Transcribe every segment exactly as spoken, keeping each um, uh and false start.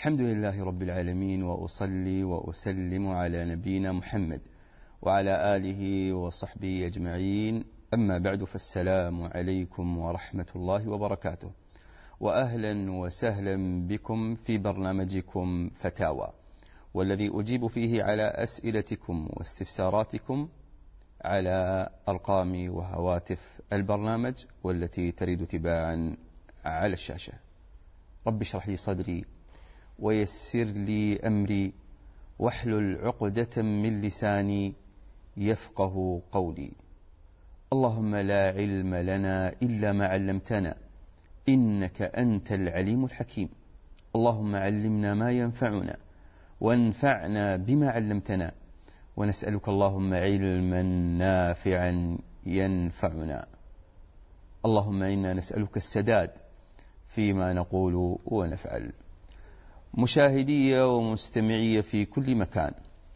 الحمد لله رب العالمين، وأصلي وأسلم على نبينا محمد وعلى آله وصحبه أجمعين. أما بعد، فالسلام عليكم ورحمة الله وبركاته، وأهلا وسهلا بكم في برنامجكم فتاوى، والذي أجيب فيه على أسئلتكم واستفساراتكم على أرقام وهواتف البرنامج والتي ترد تباعا على الشاشة. رب اشرح لي صدري ويسر لي أمري واحلل عقدة من لساني يفقه قولي. اللهم لا علم لنا إلا ما علمتنا إنك أنت العليم الحكيم. اللهم علمنا ما ينفعنا وانفعنا بما علمتنا، ونسألك اللهم علما نافعا ينفعنا. اللهم إنا نسألك السداد فيما نقول ونفعل. مشاهدية ومستمعية في كل مكان،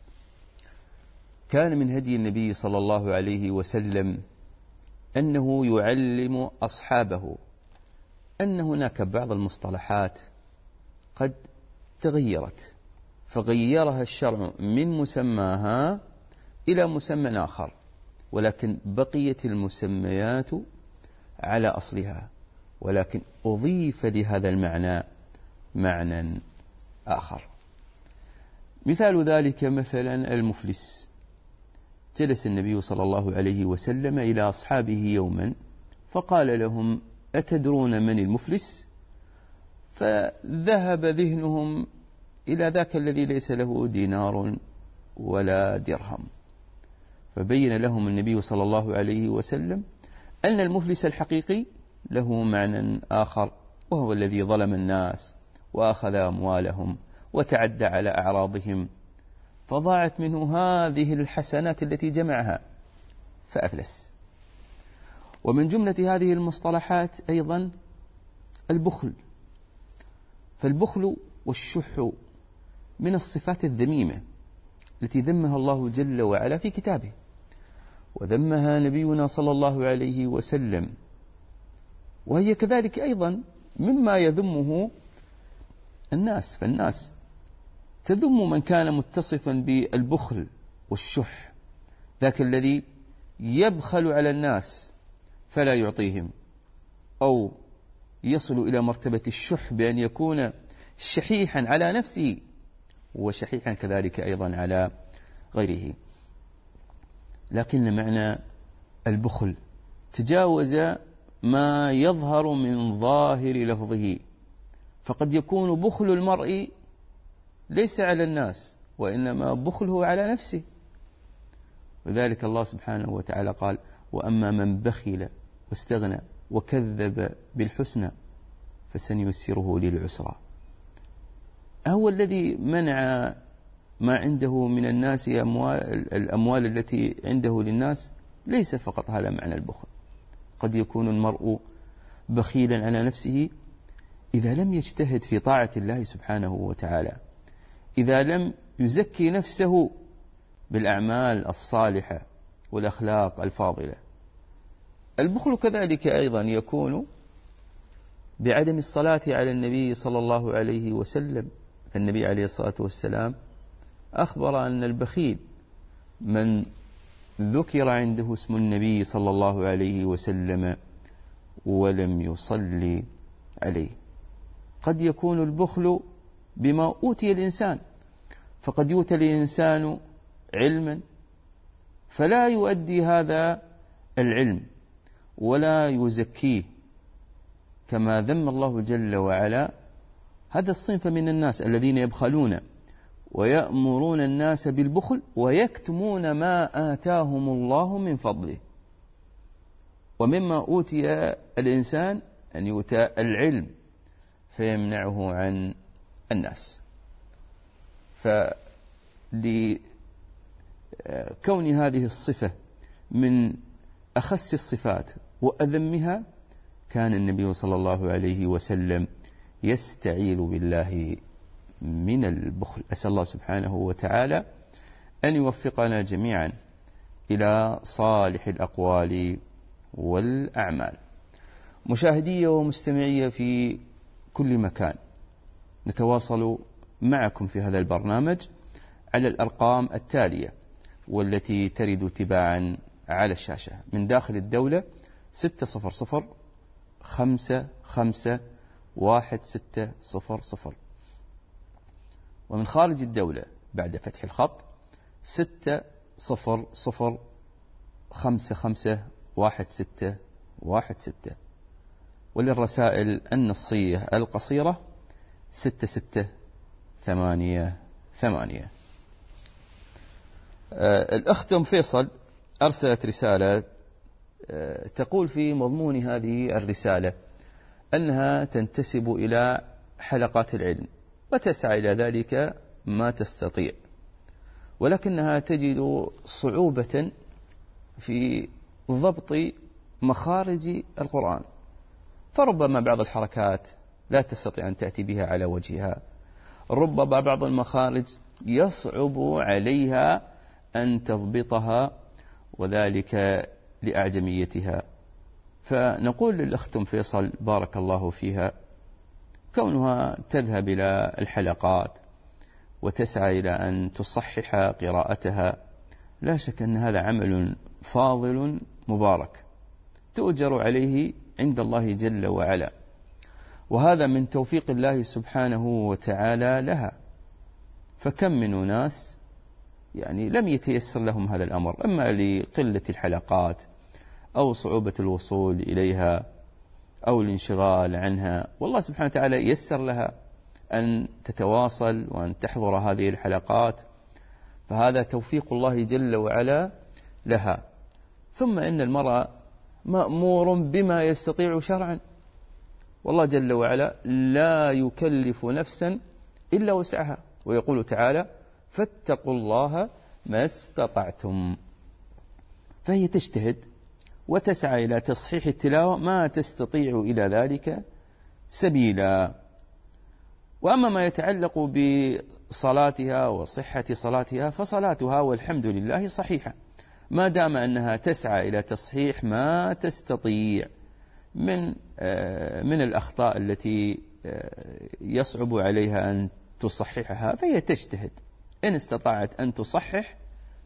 كان من هدي النبي صلى الله عليه وسلم أنه يعلم أصحابه أن هناك بعض المصطلحات قد تغيرت، فغيرها الشرع من مسماها إلى مسمى آخر، ولكن بقيت المسميات على أصلها، ولكن أضيف لهذا المعنى معنى آخر. مثال ذلك مثلا المفلس. جلس النبي صلى الله عليه وسلم إلى أصحابه يوما فقال لهم: أتدرون من المفلس؟ فذهب ذهنهم إلى ذاك الذي ليس له دينار ولا درهم، فبين لهم النبي صلى الله عليه وسلم أن المفلس الحقيقي له معنى آخر، وهو الذي ظلم الناس وأخذ أموالهم وتعدى على أعراضهم، فضاعت منه هذه الحسنات التي جمعها فأفلس. ومن جملة هذه المصطلحات أيضا البخل، فالبخل والشح من الصفات الذميمة التي ذمها الله جل وعلا في كتابه، وذمها نبينا صلى الله عليه وسلم، وهي كذلك أيضا مما يذمه الناس، فالناس تذم من كان متصفا بالبخل والشح، ذاك الذي يبخل على الناس فلا يعطيهم، أو يصل إلى مرتبة الشح بأن يكون شحيحا على نفسه وشحيحا كذلك أيضا على غيره. لكن معنى البخل تجاوز ما يظهر من ظاهر لفظه، فقد يكون بخل المرء ليس على الناس، وإنما بخله على نفسه. وذلك الله سبحانه وتعالى قال: وأما من بخل واستغنى وكذب بالحسنى فسنيسره للعسرى. هو الذي منع ما عنده من الناس أموال الأموال التي عنده للناس، ليس فقط هذا معنى البخل. قد يكون المرء بخيلا على نفسه إذا لم يجتهد في طاعة الله سبحانه وتعالى، إذا لم يزكي نفسه بالأعمال الصالحة والأخلاق الفاضلة. البخل كذلك أيضا يكون بعدم الصلاة على النبي صلى الله عليه وسلم، فالنبي عليه الصلاة والسلام أخبر أن البخيل من ذكر عنده اسم النبي صلى الله عليه وسلم ولم يصلي عليه. قد يكون البخل بما أوتي الإنسان، فقد يؤتى الإنسان علما فلا يؤدي هذا العلم ولا يزكيه، كما ذم الله جل وعلا هذا الصنف من الناس الذين يبخلون ويأمرون الناس بالبخل ويكتمون ما آتاهم الله من فضله. ومما أوتي الإنسان أن يؤتى العلم فيمنعه عن الناس. فلكون هذه الصفة من أخس الصفات وأذمها، كان النبي صلى الله عليه وسلم يستعيذ بالله من البخل. أسأل الله سبحانه وتعالى أن يوفقنا جميعا إلى صالح الأقوال والأعمال. مشاهدية ومستمعية في كل مكان، نتواصل معكم في هذا البرنامج على الأرقام التالية والتي ترد تباعا على الشاشة: من داخل الدولة ستة صفر صفر خمسة خمسة واحد ستة صفر صفر، ومن خارج الدولة بعد فتح الخط ستة صفر صفر خمسة خمسة واحد ستة واحد ستة، وللرسائل النصية القصيرة ستة ستة ثمانية ثمانية. آه الأخت أم فيصل أرسلت رسالة آه تقول في مضمون هذه الرسالة أنها تنتسب إلى حلقات العلم وتسعى إلى ذلك ما تستطيع، ولكنها تجد صعوبة في ضبط مخارج القرآن، فربما بعض الحركات لا تستطيع أن تأتي بها على وجهها، ربما بعض المخارج يصعب عليها أن تضبطها وذلك لأعجميتها. فنقول للأخت فيصل بارك الله فيها، كونها تذهب إلى الحلقات وتسعى إلى أن تصحح قراءتها لا شك أن هذا عمل فاضل مبارك تؤجر عليه عند الله جل وعلا، وهذا من توفيق الله سبحانه وتعالى لها. فكم من أناس يعني لم يتيسر لهم هذا الأمر، إما لقلة الحلقات أو صعوبة الوصول إليها أو الانشغال عنها، والله سبحانه وتعالى يسر لها أن تتواصل وأن تحضر هذه الحلقات، فهذا توفيق الله جل وعلا لها. ثم إن المرأة مأمور بما يستطيع شرعا، والله جل وعلا لا يكلف نفسا إلا وسعها، ويقول تعالى: فاتقوا الله ما استطعتم. فهي تجتهد وتسعى إلى تصحيح التلاوة ما تستطيع إلى ذلك سبيلا. وأما ما يتعلق بصلاتها وصحة صلاتها فصلاتها والحمد لله صحيحة، ما دام أنها تسعى إلى تصحيح ما تستطيع من من الأخطاء التي يصعب عليها أن تصححها، فهي تجتهد. إن استطاعت أن تصحح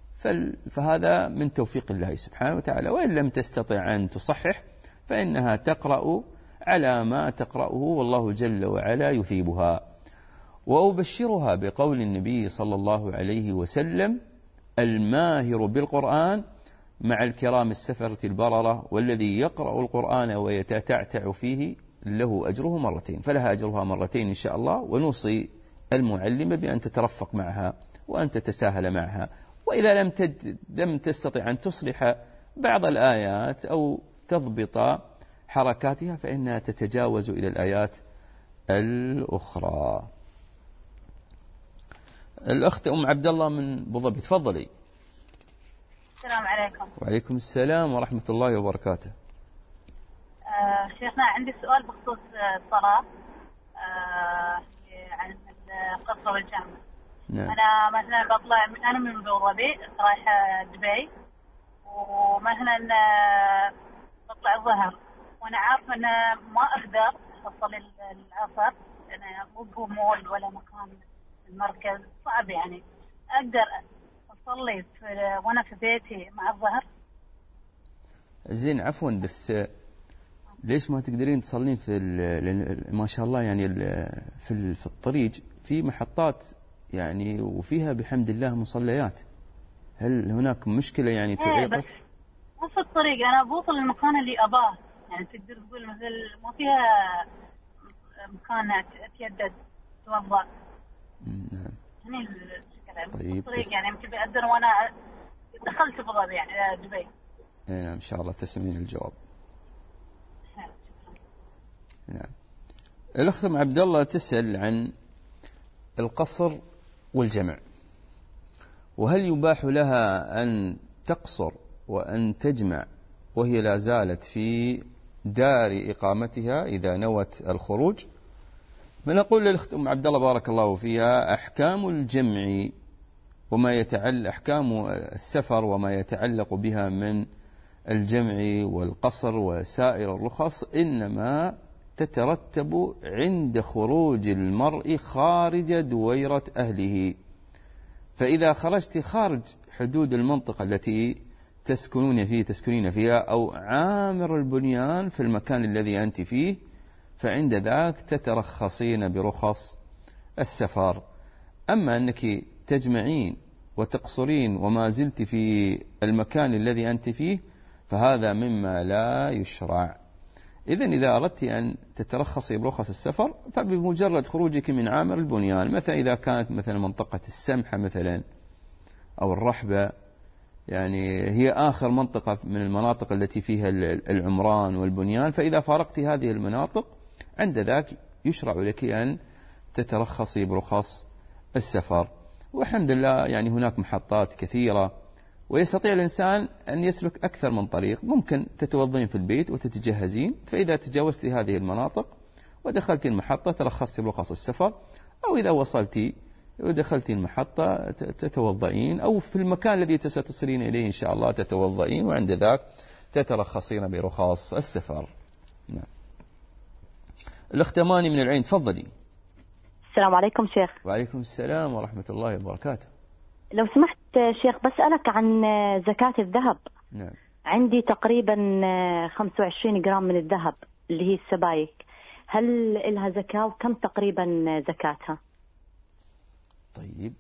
فهذا من توفيق الله سبحانه وتعالى، وإن لم تستطع أن تصحح فإنها تقرأ على ما تقرأه والله جل وعلا يثيبها. وأبشرها بقول النبي صلى الله عليه وسلم: الماهر بالقرآن مع الكرام السفرة البررة، والذي يقرأ القرآن ويتتعتع فيه له أجره مرتين، فلها أجرها مرتين إن شاء الله. ونوصي المعلمة بأن تترفق معها وأن تتساهل معها، وإذا لم تد لم تستطع أن تصلح بعض الآيات أو تضبط حركاتها فإنها تتجاوز إلى الآيات الأخرى. الأخت أم عبد الله من أبو ظبي، تفضلي. السلام عليكم. وعليكم السلام ورحمة الله وبركاته. آه شيخنا، عندي سؤال بخصوص الصلاة آه عن القصر والجامع. نعم. أنا مثلا بطلع، أنا من أبو ظبي رايحة دبي، ومثلا بطلع الظهر وأنا عارفة أن ما أقدر أصلي العصر، أنا مو مول ولا مكان المركز صعب، يعني أقدر أصلي وأنا في بيتي مع الظهر. زين، عفوا، بس ليش ما تقدرين تصلين في ما شاء الله يعني في في الطريق في محطات يعني وفيها بحمد الله مصليات، هل هناك مشكلة يعني تعيقك؟ بس مو في الطريق، أنا بوصل المكان اللي أباه، يعني تقدر تقول مثل ما فيها مكان تيدد توضأ. نعم. هني المشكلة. طيب. الطريق يعني يمكن بأقدر وأنا دخلت أبو ظبي يعني دبي. نعم، إن شاء الله تسمعين الجواب. نعم. الأخت أم عبد الله تسأل عن القصر والجمع، وهل يباح لها أن تقصر وأن تجمع وهي لا زالت في دار إقامتها إذا نوت الخروج؟ فنقول للأخت أم عبد الله بارك الله فيها: أحكام الجمع وما يتعلق أحكام السفر وما يتعلق بها من الجمع والقصر وسائر الرخص إنما تترتب عند خروج المرء خارج دويرة أهله. فإذا خرجت خارج حدود المنطقة التي تسكنون فيه تسكنين فيها أو عامر البنيان في المكان الذي أنت فيه، فعند ذاك تترخصين برخص السفر. أما أنك تجمعين وتقصرين وما زلت في المكان الذي أنت فيه فهذا مما لا يشرع. إذن إذا أردت أن تترخصي برخص السفر فبمجرد خروجك من عامر البنيان، مثلا إذا كانت مثلا منطقة السمحة مثلا أو الرحبة، يعني هي آخر منطقة من المناطق التي فيها العمران والبنيان، فإذا فارقت هذه المناطق عند ذاك يشرع لك أن تترخصي برخص السفر. والحمد لله يعني هناك محطات كثيرة، ويستطيع الإنسان أن يسلك أكثر من طريق. ممكن تتوضين في البيت وتتجهزين، فإذا تجاوزت هذه المناطق ودخلت المحطة ترخصت برخص السفر، أو إذا وصلت ودخلت المحطة تتوضئين، أو في المكان الذي ستصلين إليه إن شاء الله تتوضئين، وعند ذاك تترخصين برخص السفر. نعم. الأخت أماني من العين، تفضلي. السلام عليكم شيخ. وعليكم السلام ورحمة الله وبركاته. لو سمحت شيخ بسألك عن زكاة الذهب. نعم. عندي تقريبا خمسة وعشرين جرام من الذهب اللي هي السبايك، هل لها زكاة وكم تقريبا زكاتها؟ طيب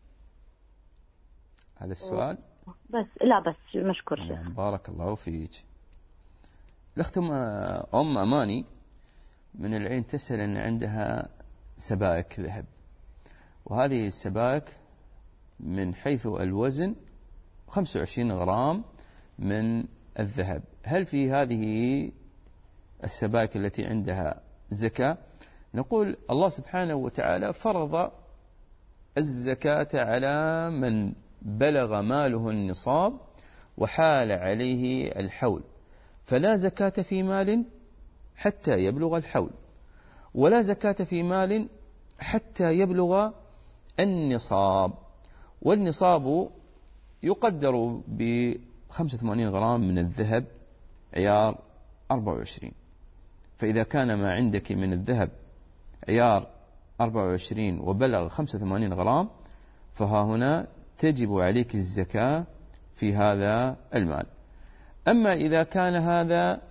هذا السؤال بس لا بس مشكور شيخ. نعم. بارك الله فيك. الأخت أم أماني من العين تسأل أن عندها سبائك ذهب، وهذه السبائك من حيث الوزن خمسة وعشرين غرام من الذهب. هل في هذه السبائك التي عندها زكاة؟ نقول الله سبحانه وتعالى فرض الزكاة على من بلغ ماله النصاب وحال عليه الحول، فلا زكاة في مال حتى يبلغ الحول، ولا زكاة في مال حتى يبلغ النصاب. والنصاب يقدر ب خمسة وثمانين غرام من الذهب عيار أربعة وعشرين. فإذا كان ما عندك من الذهب عيار أربعة وعشرين وبلغ خمسة وثمانين غرام فها هنا تجب عليك الزكاة في هذا المال. أما إذا كان هذا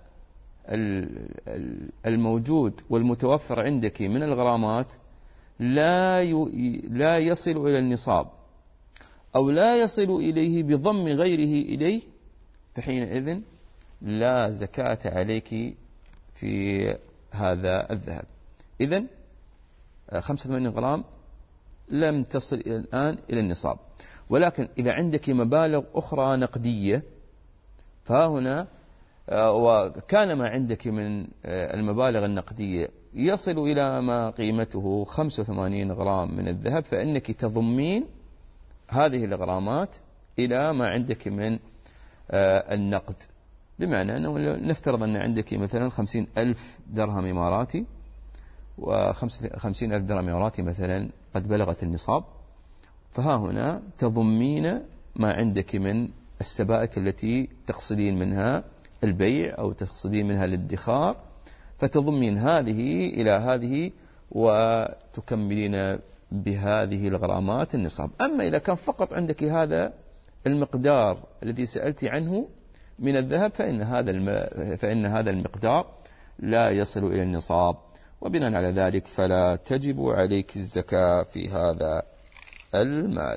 الموجود والمتوفر عندك من الغرامات لا لا يصل إلى النصاب أو لا يصل إليه بضم غيره إليه، فحينئذ لا زكاة عليك في هذا الذهب. إذن خمسة وثمانين غرام لم تصل إلى الآن إلى النصاب. ولكن إذا عندك مبالغ أخرى نقدية فهنا وكان ما عندك من المبالغ النقدية يصل إلى ما قيمته خمسة وثمانين غرام من الذهب، فإنك تضمين هذه الغرامات إلى ما عندك من النقد. بمعنى أنه نفترض أن عندك مثلا خمسين ألف درهم إماراتي، وخمسين ألف درهم إماراتي مثلا قد بلغت النصاب، فها هنا تضمين ما عندك من السبائك التي تقصدين منها البيع أو تقصدين منها الادخار، فتضمين هذه إلى هذه وتكملين بهذه الغرامات النصاب. أما إذا كان فقط عندك هذا المقدار الذي سألت عنه من الذهب فإن هذا فإن هذا المقدار لا يصل إلى النصاب، وبناء على ذلك فلا تجب عليك الزكاة في هذا المال.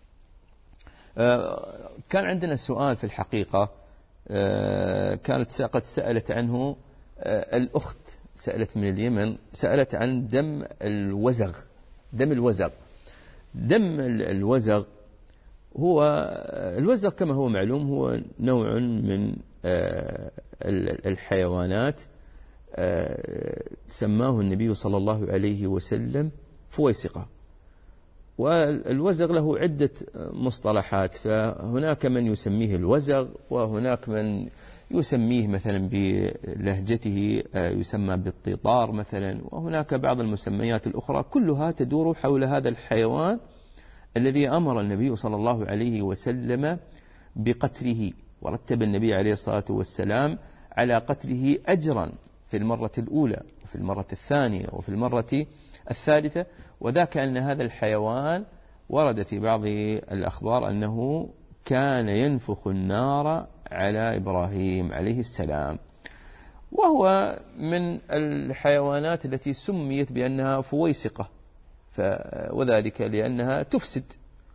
كان عندنا سؤال في الحقيقة كانت قد سألت عنه الأخت، سألت من اليمن، سألت عن دم الوزغ. دم الوزغ دم الوزغ هو الوزغ كما هو معلوم هو نوع من الحيوانات سماه النبي صلى الله عليه وسلم فويسقة. والوزغ له عدة مصطلحات، فهناك من يسميه الوزغ، وهناك من يسميه مثلا بلهجته يسمى بالطيطار مثلا، وهناك بعض المسميات الأخرى، كلها تدور حول هذا الحيوان الذي أمر النبي صلى الله عليه وسلم بقتله، ورتب النبي عليه الصلاة والسلام على قتله أجرا في المرة الأولى وفي المرة الثانية وفي المرة الثالثة، وذاك أن هذا الحيوان ورد في بعض الأخبار أنه كان ينفخ النار على إبراهيم عليه السلام، وهو من الحيوانات التي سميت بأنها فويسقة، وذلك لأنها تفسد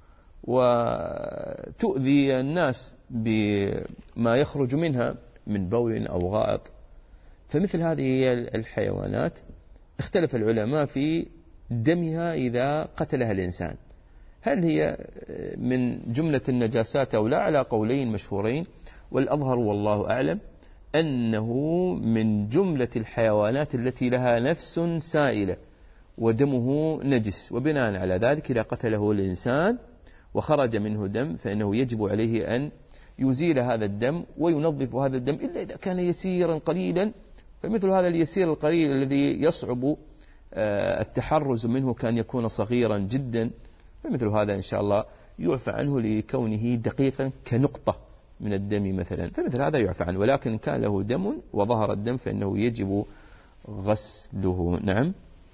وتؤذي الناس بما يخرج منها من بول أو غائط. فمثل هذه الحيوانات اختلف العلماء في دمها إذا قتلها الإنسان، هل هي من جملة النجاسات أو لا، على قولين مشهورين، والأظهر والله أعلم أنه من جملة الحيوانات التي لها نفس سائلة ودمه نجس، وبناء على ذلك إذا قتله الإنسان وخرج منه دم فإنه يجب عليه أن يزيل هذا الدم وينظف هذا الدم، إلا إذا كان يسيرا قليلا، فمثل هذا اليسير القليل الذي يصعب التحرز منه كان يكون صغيرا جدا، فمثل هذا إن شاء الله يعفى عنه لكونه دقيقا كنقطة من الدم مثلا، فمثل هذا يعفى عنه. ولكن كان له دم وظهر الدم فإنه يجب غسله. نعم.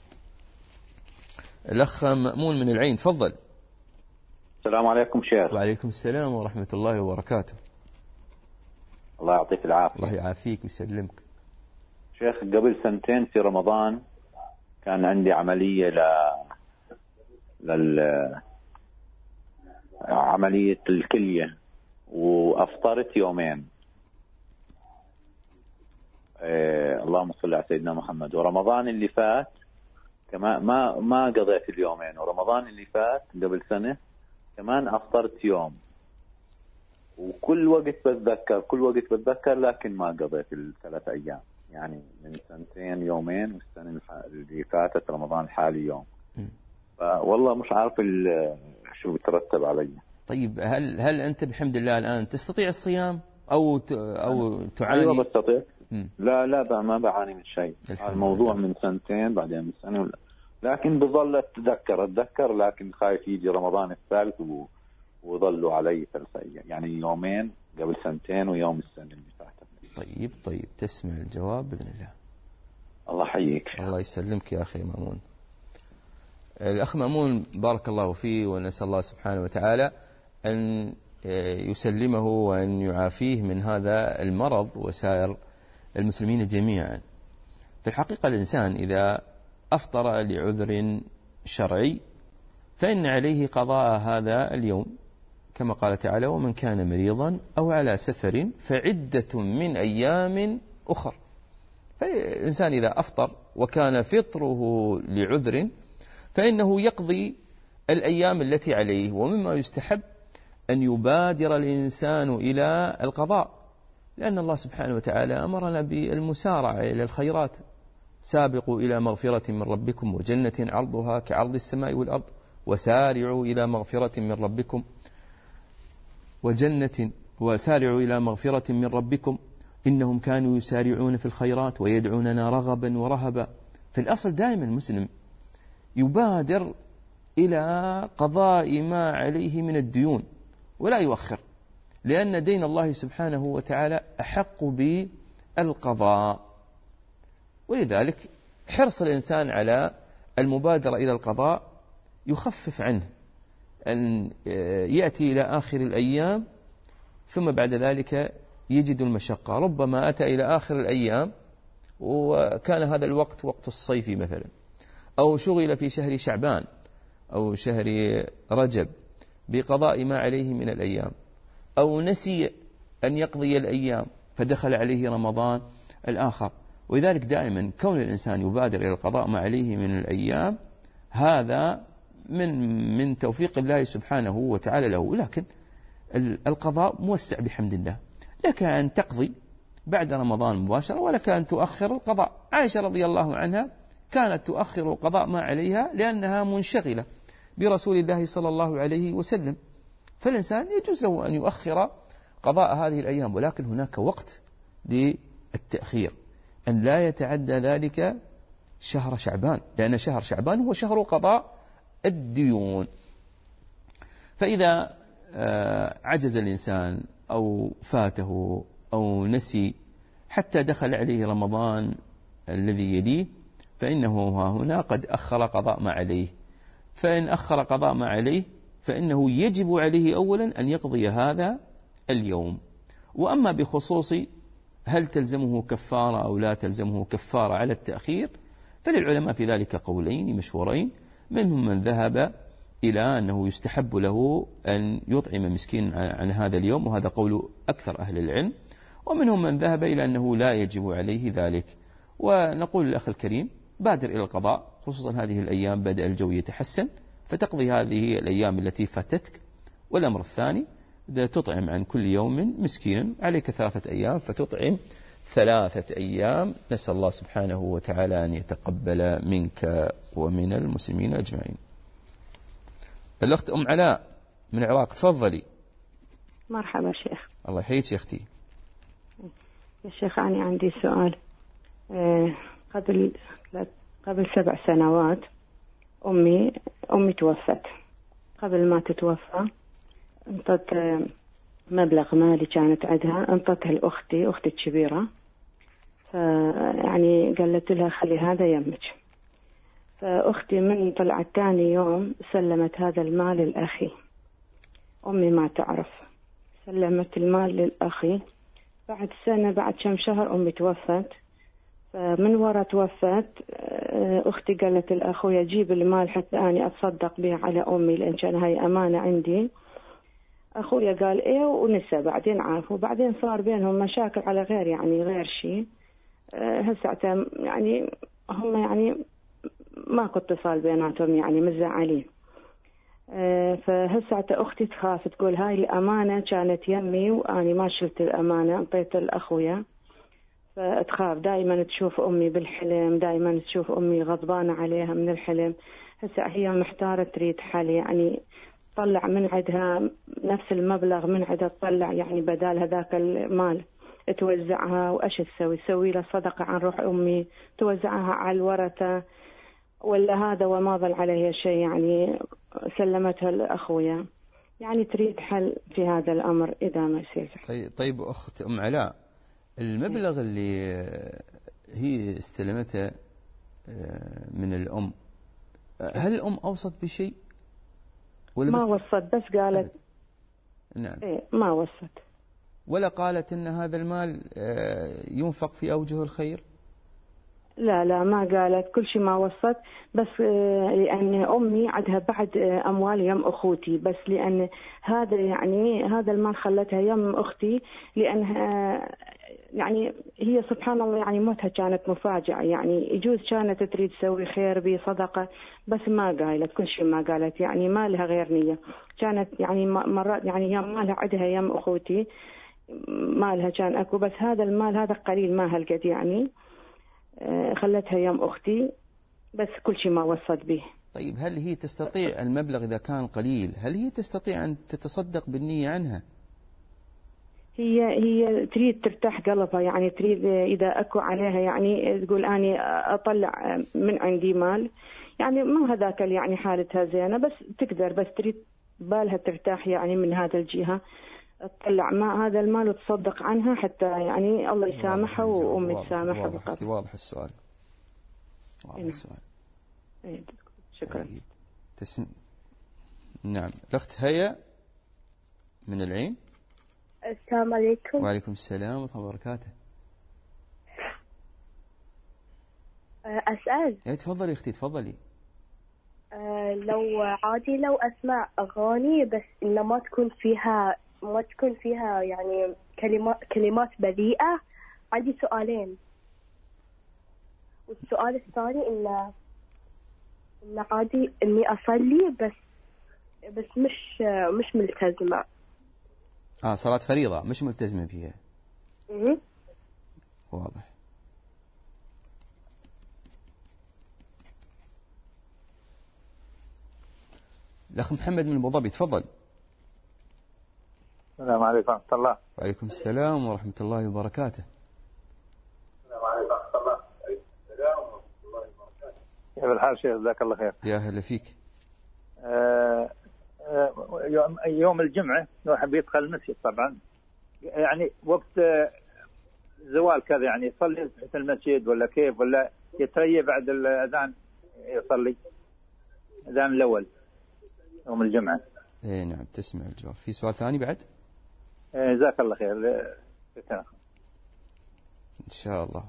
الأخ مأمون من العين، تفضل. السلام عليكم شيخ. وعليكم السلام ورحمة الله وبركاته. الله يعطيك العافية. الله يعافيك ويسلمك. شيخ، قبل سنتين في رمضان كان عندي عملية ل لل عملية الكلية، وأفطرت يومين. إيه اللهم صل على سيدنا محمد. ورمضان اللي فات كمان ما ما قضيت اليومين، ورمضان اللي فات قبل سنة كمان أفطرت يوم، وكل وقت بتذكر كل وقت بتذكر لكن ما قضيت الثلاث أيام، يعني من سنتين يومين، والسنة اللي فاتت رمضان الحالي يوم. والله مش عارف شو بترتب علي. طيب هل هل أنت بحمد الله الآن تستطيع الصيام أو أو تعاني؟ أيوة بستطيع. لا لا ما بعاني من شيء. الموضوع من سنتين بعدين من سنة، لكن بظل أتذكر أتذكر لكن خايف يجي رمضان الثالث وظلوا علي ثلاث يعني يومين قبل سنتين ويوم السنة اللي فاتت. طيب طيب تسمع الجواب بإذن الله. الله يحييك. الله يسلمك يا أخي مأمون. الأخ مأمون بارك الله فيه، ونسأل الله سبحانه وتعالى أن يسلمه وأن يعافيه من هذا المرض وسائر المسلمين جميعا. في الحقيقة الإنسان إذا أفطر لعذر شرعي فإن عليه قضاء هذا اليوم، كما قال تعالى: ومن كان مريضا أو على سفر فعدة من أيام أخر. فالإنسان إذا أفطر وكان فطره لعذر فإنه يقضي الأيام التي عليه. ومما يستحب أن يبادر الإنسان إلى القضاء، لأن الله سبحانه وتعالى أمرنا بالمسارعة إلى الخيرات: سابقوا إلى مغفرة من ربكم وجنة عرضها كعرض السماء والأرض، وسارعوا إلى مغفرة من ربكم وجنة وسارعوا إلى مغفرة من ربكم إنهم كانوا يسارعون في الخيرات ويدعوننا رغبا ورهبا. في الأصل دائما المسلم يبادر إلى قضاء ما عليه من الديون ولا يؤخر، لأن دين الله سبحانه وتعالى أحق بالقضاء. ولذلك حرص الإنسان على المبادرة إلى القضاء يخفف عنه أن يأتي إلى آخر الأيام ثم بعد ذلك يجد المشقة. ربما أتى إلى آخر الأيام وكان هذا الوقت وقت الصيف مثلا، أو شغل في شهر شعبان أو شهر رجب بقضاء ما عليه من الأيام، أو نسي أن يقضي الأيام فدخل عليه رمضان الآخر. ولذلك دائما كون الإنسان يبادر إلى القضاء ما عليه من الأيام هذا من من توفيق الله سبحانه وتعالى له. لكن القضاء موسع بحمد الله، لك أن تقضي بعد رمضان مباشرة ولك أن تؤخر القضاء. عائشة رضي الله عنها كانت تؤخر القضاء ما عليها لأنها منشغلة برسول الله صلى الله عليه وسلم، فالإنسان يجوز له أن يؤخر قضاء هذه الأيام، ولكن هناك وقت للتأخير، أن لا يتعدى ذلك شهر شعبان، لأن شهر شعبان هو شهر قضاء الديون. فإذا عجز الإنسان أو فاته أو نسي حتى دخل عليه رمضان الذي يليه، فإنه ها هنا قد أخر قضاء ما عليه. فإن أخر قضاء ما عليه فإنه يجب عليه أولا أن يقضي هذا اليوم. وأما بخصوص هل تلزمه كفارة أو لا تلزمه كفارة على التأخير، فللعلماء في ذلك قولين مشهورين، منهم من ذهب إلى أنه يستحب له أن يطعم مسكين عن هذا اليوم، وهذا قول أكثر أهل العلم، ومنهم من ذهب إلى أنه لا يجب عليه ذلك. ونقول للأخ الكريم بادر إلى القضاء، خصوصا هذه الأيام بدأ الجو يتحسن، فتقضي هذه الأيام التي فاتتك. والأمر الثاني تطعم عن كل يوم مسكينا، عليك ثلاثة أيام فتطعم ثلاثة أيام. نسأل الله سبحانه وتعالى أن يتقبل منك ومن المسلمين أجمعين. الأخت أم علاء من العراق، تفضلي. مرحبا شيخ. الله يحييك يا أختي. يا شيخ أنا عندي سؤال. أه قبل قبل سبع سنوات أمي أمي توفت. قبل ما تتوفى انطت مبلغ مالي كانت عندها، انطتها لأختي أختي الكبيرة، فيعني قالت لها خلي هذا يمك. فأختي من طلعت ثاني يوم سلمت هذا المال للأخي، أمي ما تعرف، سلمت المال للأخي. بعد سنة بعد كم شهر أمي توفت، فمن وراء توفت أختي قالت الأخويا جيب المال حتى أنا أتصدق به على أمي لأن كان هاي أمانة عندي. أخويا قال إيه ونسى، بعدين عارفوا، بعدين صار بينهم مشاكل على غير يعني غير شيء. هسه يعني هم يعني ماكو اتصال بيناتهم يعني متزعلين. فهسه أختي تخاف تقول هاي الأمانة كانت يمي وأنا ما شلت الأمانة انطيت الأخويا، فتخاف دائما تشوف أمي بالحلم، دائما تشوف أمي غضبانة عليها من الحلم. هسه هي محتارة تريد حل، يعني تطلع من عندها نفس المبلغ من عندها تطلع يعني بدال هذاك المال توزعها، وإيش تسوي؟ تسوي له صدقة عن روح أمي، توزعها على الورثة، ولا هذا وما ظل عليها شيء يعني سلمتها لأخويا؟ يعني تريد حل في هذا الأمر إذا ما يصير. طيب, طيب أخت أم علاء، المبلغ اللي هي استلمته من الأم، هل الأم أوصت بشيء ولا ما وصت؟ بس قالت أبد. نعم. إيه ما وصت، ولا قالت إن هذا المال ينفق في أوجه الخير؟ لا لا ما قالت، كل شيء ما وصت، بس لأن أمي عندها بعد أموال يم أخوتي، بس لأن هذا يعني هذا المال خلتها يم أختي، لأنها يعني هي سبحان الله يعني موتها كانت مفاجأة، يعني يجوز كانت تريد تسوي خير بصدقة بس ما قالت، كل شيء ما قالت، يعني ما لها غير نية. كانت يعني مرات يعني هي مالها عندها يم أخوتي مالها كان أكو، بس هذا المال هذا قليل ما هالقد يعني خلتها يم أختي، بس كل شيء ما وصت به. طيب هل هي تستطيع المبلغ إذا كان قليل، هل هي تستطيع أن تتصدق بالنية عنها؟ هي هي تريد ترتاح قلبها، يعني تريد إذا أكو عليها يعني تقول أنا أطلع من عندي مال، يعني ما هذاك يعني حالتها زينة، بس تقدر، بس تريد بالها ترتاح يعني من هذا الجهة، تطلع ما هذا المال وتصدق عنها حتى يعني الله يسامحها وأمي تسامحها. واضح, واضح السؤال، واضح السؤال. شكرا. طيب. تسن... نعم. الأخت هيا من العين. السلام عليكم. وعليكم السلام ورحمة الله وبركاته. أسأل؟ ايه تفضلي اختي تفضلي. أه لو عادي لو أسمع أغاني بس إن ما تكون فيها ما تكون فيها يعني كلمات كلمات بذيئة، عندي سؤالين. والسؤال الثاني إن إن عادي إني أصلي بس بس مش مش ملتزمة. آه صلاة فريضة مش ملتزمة فيها. إيه. واضح. الأخ محمد من أبو ظبي تفضل. السلام عليكم ورحمة الله. وعليكم السلام ورحمة الله وبركاته. السلام عليكم ورحمة الله. السلام ورحمة الله وبركاته. كيف الحال شيخ؟ جزاك الله خير. يا هلا فيك. آه يوم يوم الجمعة لو حب يدخل المسجد طبعا يعني وقت زوال كذا يعني يصلي في المسجد ولا كيف، ولا يتريى بعد الأذان يصلي الأذان الأول يوم الجمعة. إيه نعم تسمع الجواب. في سؤال ثاني بعد؟ جزاك الله خير. إن شاء الله.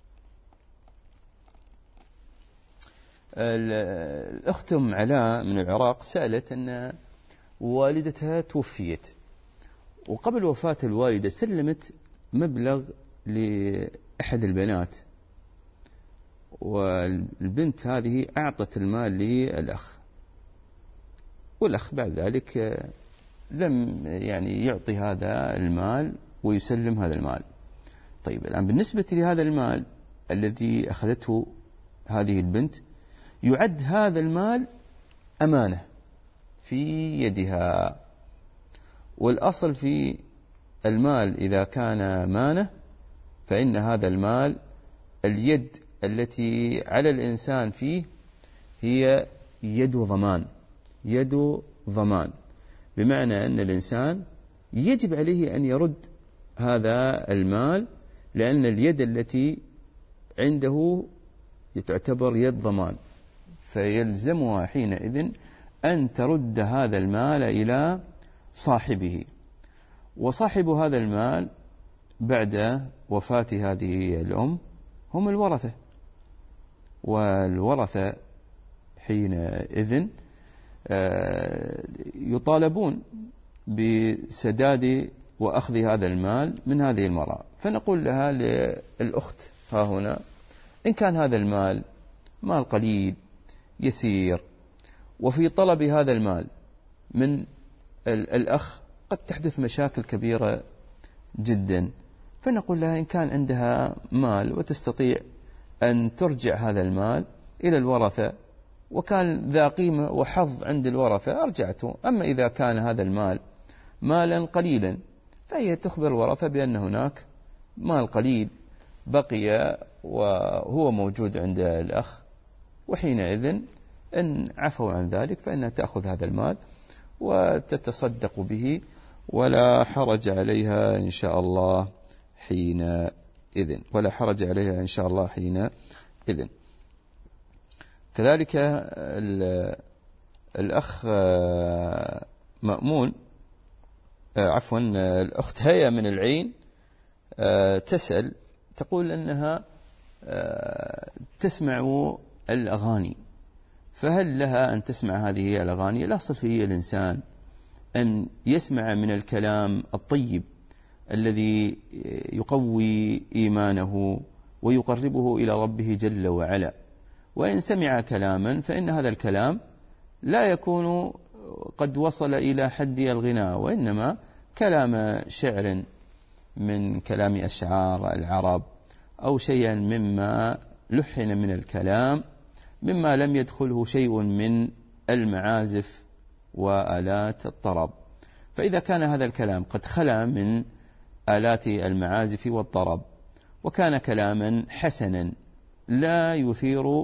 الأخت أم علاء من العراق سألت أن والدتها توفيت، وقبل وفاة الوالدة سلمت مبلغ لأحد البنات، والبنت هذه أعطت المال للأخ، والأخ بعد ذلك لم يعني يعطي هذا المال ويسلم هذا المال. طيب الآن بالنسبة لهذا المال الذي أخذته هذه البنت، يعد هذا المال أمانة في يدها، والأصل في المال إذا كان أمانة فإن هذا المال اليد التي على الإنسان فيه هي يد ضمان، يد ضمان، بمعنى أن الإنسان يجب عليه أن يرد هذا المال، لأن اليد التي عنده تعتبر يد ضمان، فيلزمها حينئذ أن ترد هذا المال إلى صاحبه. وصاحب هذا المال بعد وفاة هذه الأم هم الورثة، والورثة حينئذ يطالبون بسداد وأخذ هذا المال من هذه المرأة. فنقول لها للأخت ها هنا، إن كان هذا المال مال قليل يسير وفي طلب هذا المال من الأخ قد تحدث مشاكل كبيرة جدا، فنقول لها إن كان عندها مال وتستطيع أن ترجع هذا المال إلى الورثة وكان ذا قيمة وحظ عند الورثة أرجعته. أما إذا كان هذا المال مالا قليلا فهي تخبر الورثة بأن هناك مال قليل بقي وهو موجود عند الأخ، وحينئذ إن عفوا عن ذلك فإنها تأخذ هذا المال وتتصدق به ولا حرج عليها إن شاء الله حينئذ، ولا حرج عليها إن شاء الله حينئذ. كذلك الأخ مأمون عفوا الأخت هيا من العين تسأل، تقول أنها تسمع الأغاني، فهل لها أن تسمع هذه الأغاني؟ الأصل في الإنسان أن يسمع من الكلام الطيب الذي يقوي إيمانه ويقربه إلى ربه جل وعلا. وإن سمع كلاما فإن هذا الكلام لا يكون قد وصل إلى حد الغناء، وإنما كلام شعر من كلام أشعار العرب أو شيئا مما لحن من الكلام مما لم يدخله شيء من المعازف وآلات الطرب. فإذا كان هذا الكلام قد خلا من آلات المعازف والطرب وكان كلاما حسنا لا يثير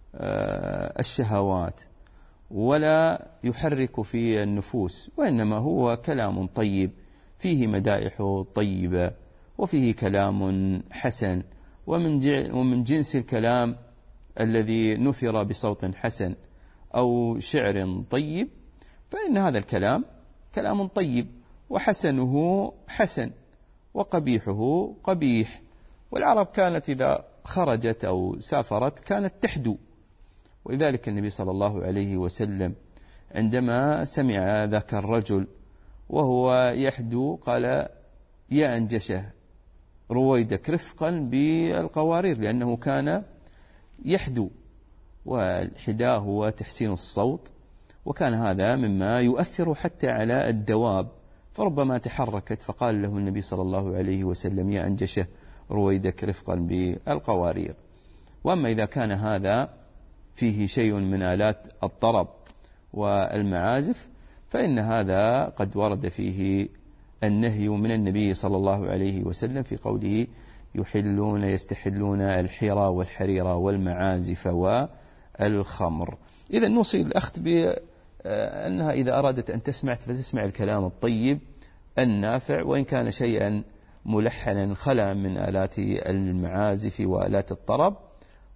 الشهوات ولا يحرك في النفوس، وإنما هو كلام طيب فيه مدائح طيبة وفيه كلام حسن ومن جنس الكلام الذي نثر بصوت حسن أو شعر طيب، فإن هذا الكلام كلام طيب وحسنه حسن وقبيحه قبيح. والعرب كانت إذا خرجت أو سافرت كانت تحدو، ولذلك النبي صلى الله عليه وسلم عندما سمع ذاك الرجل وهو يحدو قال يا أنجشه رويدك رفقا بالقوارير، لأنه كان يحدو، والحداء هو تحسين الصوت، وكان هذا مما يؤثر حتى على الدواب، فربما تحركت فقال له النبي صلى الله عليه وسلم يا أنجشه رويدك رفقا بالقوارير. وأما إذا كان هذا فيه شيء من آلات الطرب والمعازف فإن هذا قد ورد فيه النهي من النبي صلى الله عليه وسلم في قوله يحلون يستحلون الحرى والحرير والمعازف والخمر. إذا نوصي الأخت بأنها إذا أرادت أن تسمع فتسمع الكلام الطيب النافع، وإن كان شيئا ملحنا خلا من آلات المعازف وآلات الطرب،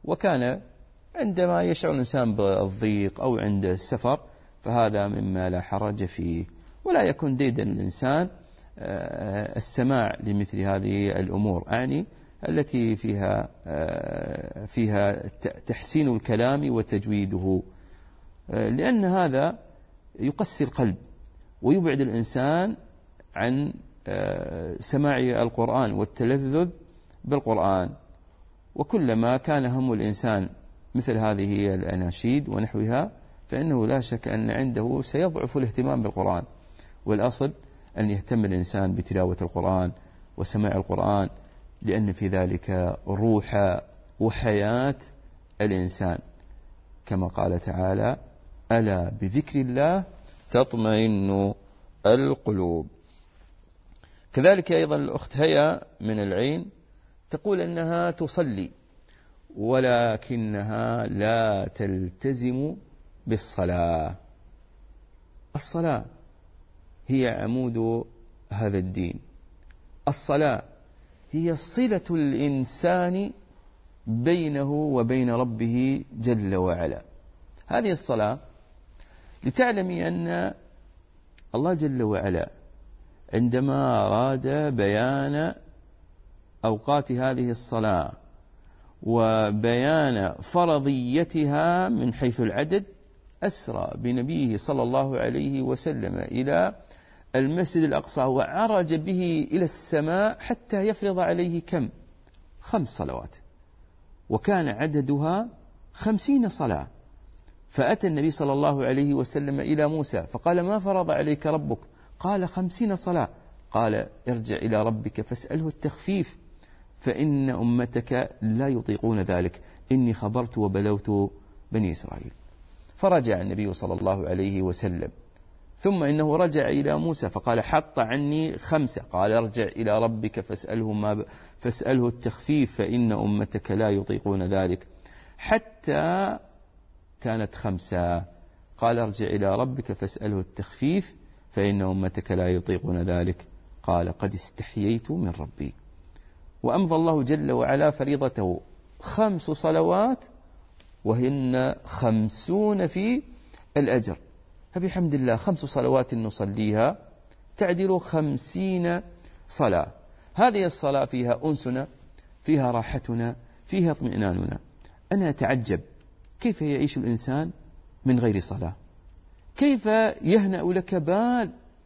وكان عندما يشعر الإنسان بالضيق أو عند السفر فهذا مما لا حرج فيه، ولا يكون ديدا الإنسان السماع لمثل هذه الأمور، أعني التي فيها فيها تحسين الكلام وتجويده، لأن هذا يقسي القلب ويبعد الإنسان عن سماع القرآن والتلذذ بالقرآن. وكلما كان هم الإنسان مثل هذه الأناشيد ونحوها فإنه لا شك أن عنده سيضعف الاهتمام بالقرآن، والأصل أن يهتم الإنسان بتلاوة القرآن وسماع القرآن، لأن في ذلك روح وحياة الإنسان، كما قال تعالى: ألا بذكر الله تطمئن القلوب. كذلك أيضا الأخت هيا من العين تقول أنها تصلي ولكنها لا تلتزم بالصلاة. الصلاة هي عمود هذا الدين، الصلاة هي صلة الإنسان بينه وبين ربه جل وعلا. هذه الصلاة لتعلمي أن الله جل وعلا عندما أراد بيان أوقات هذه الصلاة وبيان فرضيتها من حيث العدد أسرى بنبيه صلى الله عليه وسلم إلى المسجد الأقصى وعرج به إلى السماء حتى يفرض عليه كم؟ خمس صلوات، وكان عددها خمسين صلاة. فأتى النبي صلى الله عليه وسلم إلى موسى فقال: ما فرض عليك ربك؟ قال: خمسين صلاة. قال: ارجع إلى ربك فاسأله التخفيف فإن أمتك لا يطيقون ذلك، إني خبرت وبلوت بني إسرائيل. فرجع النبي صلى الله عليه وسلم، ثم إنه رجع إلى موسى فقال: حط عني خمسة. قال: ارجع إلى ربك فاسأله, ما فاسأله التخفيف فإن أمتك لا يطيقون ذلك، حتى كانت خمسة. قال: ارجع إلى ربك فاسأله التخفيف فإن أمتك لا يطيقون ذلك. قال: قد استحييت من ربي. وأمضى الله جل وعلا فريضته خمس صلوات وهن خمسون في الأجر. فبحمد الله خمس صلوات نصليها تعدل خمسين صلاة. هذه الصلاة فيها أنسنا، فيها راحتنا، فيها اطمئناننا. أنا أتعجب كيف يعيش الإنسان من غير صلاة، كيف يهنأ لك بال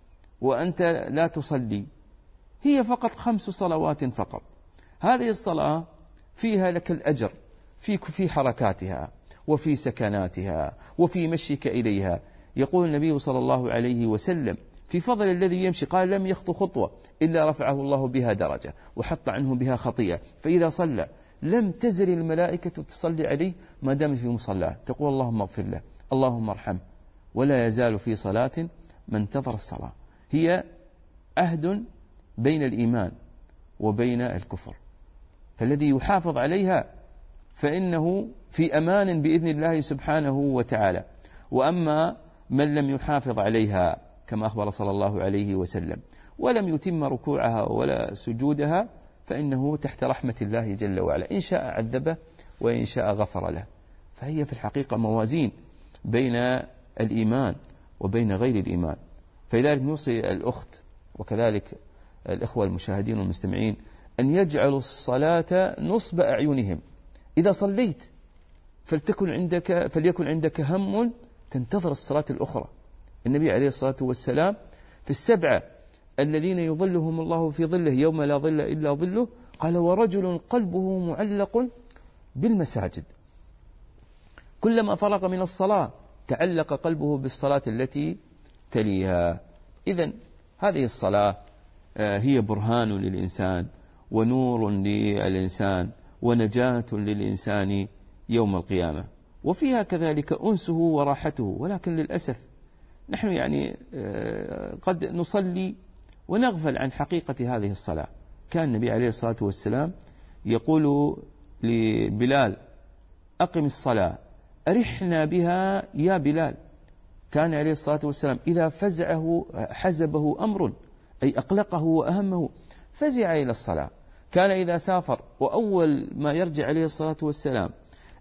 وأنت لا تصلي. هي فقط خمس صلوات فقط. هذه الصلاة فيها لك الأجر في في حركاتها وفي سكناتها وفي مشيك إليها. يقول النبي صلى الله عليه وسلم في فضل الذي يمشي، قال: لم يخطو خطوة إلا رفعه الله بها درجة وحط عنه بها خطيئة، فإذا صلى لم تزل الملائكة تصلي عليه ما دام في مصلاه، تقول: اللهم اغفر له، اللهم ارحمه، ولا يزال في صلاة من انتظر الصلاة. هي عهد بين الإيمان وبين الكفر، فالذي يحافظ عليها فإنه في أمان بإذن الله سبحانه وتعالى. وأما من لم يحافظ عليها كما أخبر صلى الله عليه وسلم ولم يتم ركوعها ولا سجودها فإنه تحت رحمة الله جل وعلا، إن شاء عذبه وإن شاء غفر له. فهي في الحقيقة موازين بين الإيمان وبين غير الإيمان. فلذلك نوصي الأخت وكذلك الإخوة المشاهدين والمستمعين أن يجعلوا الصلاة نصب أعينهم. إذا صليت فلتكن عندك فليكن عندك هم تنتظر الصلاة الأخرى. النبي عليه الصلاة والسلام في السبعة الذين يظلهم الله في ظله يوم لا ظل إلا ظله قال: ورجل قلبه معلق بالمساجد. كلما فرغ من الصلاة تعلق قلبه بالصلاة التي تليها. إذن هذه الصلاة هي برهان للإنسان ونور للإنسان ونجاة للإنسان يوم القيامة، وفيها كذلك أنسه وراحته. ولكن للأسف نحن يعني قد نصلي ونغفل عن حقيقة هذه الصلاة. كان النبي عليه الصلاة والسلام يقول لبلال: أقم الصلاة أرحنا بها يا بلال. كان عليه الصلاة والسلام إذا فزعه حزبه أمر أي أقلقه وأهمه فزع إلى الصلاة. كان إذا سافر وأول ما يرجع عليه الصلاة والسلام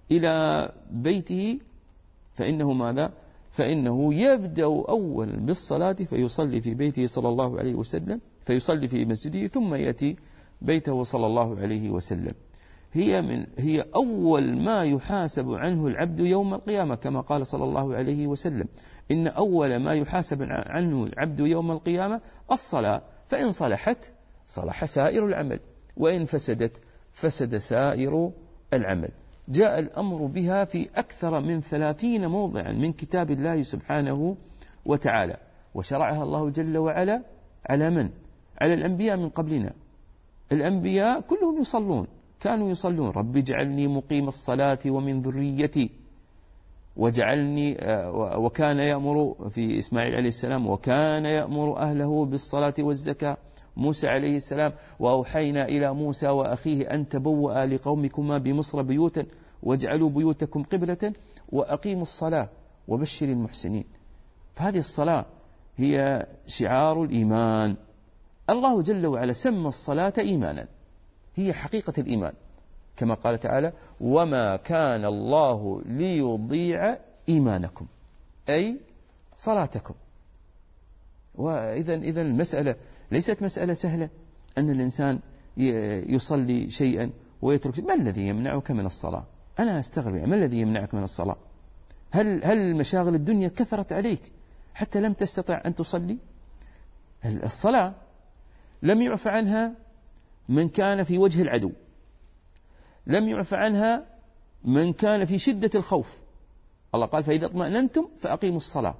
إلى بيته فإنه ماذا؟ فإنه يبدأ أول بالصلاة فيصلي في بيته صلى الله عليه وسلم، فيصلي في مسجده ثم يأتي بيته صلى الله عليه وسلم. هي من هي أول ما يحاسب عنه العبد يوم القيامة، كما قال صلى الله عليه وسلم: إن أول ما يحاسب عنه العبد يوم القيامة الصلاة، فإن صلحت صلح سائر العمل، وإن فسدت فسد سائر العمل. جاء الأمر بها في أكثر من ثلاثين موضعا من كتاب الله سبحانه وتعالى، وشرعها الله جل وعلا على من؟ على الأنبياء من قبلنا. الأنبياء كلهم يصلون، كانوا يصلون: رب اجعلني مقيم الصلاة ومن ذريتي وجعلني، وكان يأمر في إسماعيل عليه السلام: وكان يأمر أهله بالصلاة والزكاة. موسى عليه السلام: وأوحينا إلى موسى وأخيه أن تبوأ لقومكما بمصر بيوتا واجعلوا بيوتكم قبلة وأقيموا الصلاة وبشر المحسنين. فهذه الصلاة هي شعار الإيمان. الله جل وعلا سمى الصلاة إيمانا، هي حقيقة الإيمان، كما قال تعالى: وما كان الله ليضيع إيمانكم، أي صلاتكم. وإذا إذا المسألة ليست مسألة سهلة أن الإنسان يصلي شيئا ويترك. ما الذي يمنعك من الصلاة؟ أنا أستغرب، ما الذي يمنعك من الصلاة؟ هل هل مشاغل الدنيا كثرت عليك حتى لم تستطع أن تصلي؟ الصلاة لم يعف عنها من كان في وجه العدو، لم يعف عنها من كان في شدة الخوف. الله قال: فإذا اطمأننتم فأقيموا الصلاة،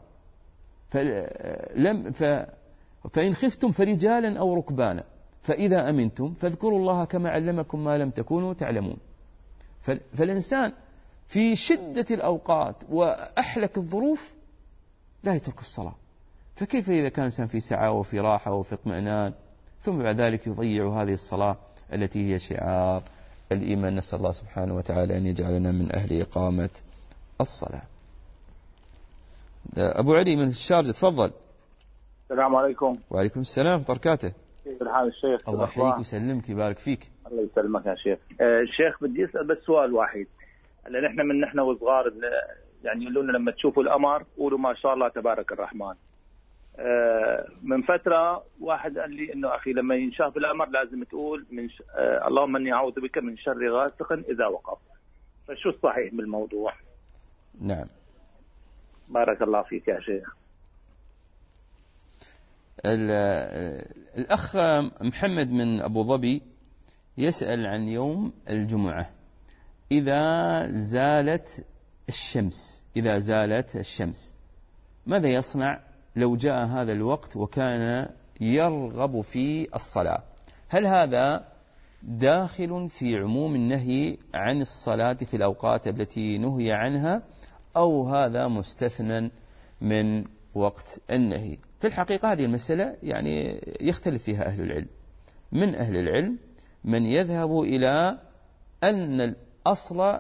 فلم ف فإن خفتم فرجالا أو ركبانا فإذا أمنتم فاذكروا الله كما علمكم ما لم تكونوا تعلمون. فالإنسان في شدة الأوقات وأحلك الظروف لا يترك الصلاة، فكيف إذا كان الإنسان في سعة وفي راحة وفي اطمئنان ثم بعد ذلك يضيع هذه الصلاة التي هي شعار الإيمان؟ نسأل الله سبحانه وتعالى أن يجعلنا من أهل إقامة الصلاة. أبو علي من الشارجة، تفضل. السلام عليكم. وعليكم السلام وبركاته. كيف الحال الشيخ؟ الله يحييك ويسلمك ويبارك فيك. الله يسلمك يا شيخ. آه الشيخ بدي أسأل بس سؤال واحد. هلا نحن من نحن وصغار يعني يقولون لما تشوفوا القمر قولوا ما شاء الله تبارك الرحمن. آه من فترة واحد قال لي إنه أخي لما ينشاف القمر لازم تقول من ش... آه اللهم إني أعوذ بك من شر غاسق إذا وقب. فشو الصحيح بالموضوع؟ نعم. بارك الله فيك يا شيخ. الأخ محمد من أبو ظبي يسأل عن يوم الجمعة إذا زالت الشمس إذا زالت الشمس ماذا يصنع لو جاء هذا الوقت وكان يرغب في الصلاة؟ هل هذا داخل في عموم النهي عن الصلاة في الأوقات التي نهي عنها، أو هذا مستثنى من وقت النهي؟ في الحقيقة هذه المسألة يعني يختلف فيها أهل العلم. من أهل العلم من يذهب إلى أن الأصل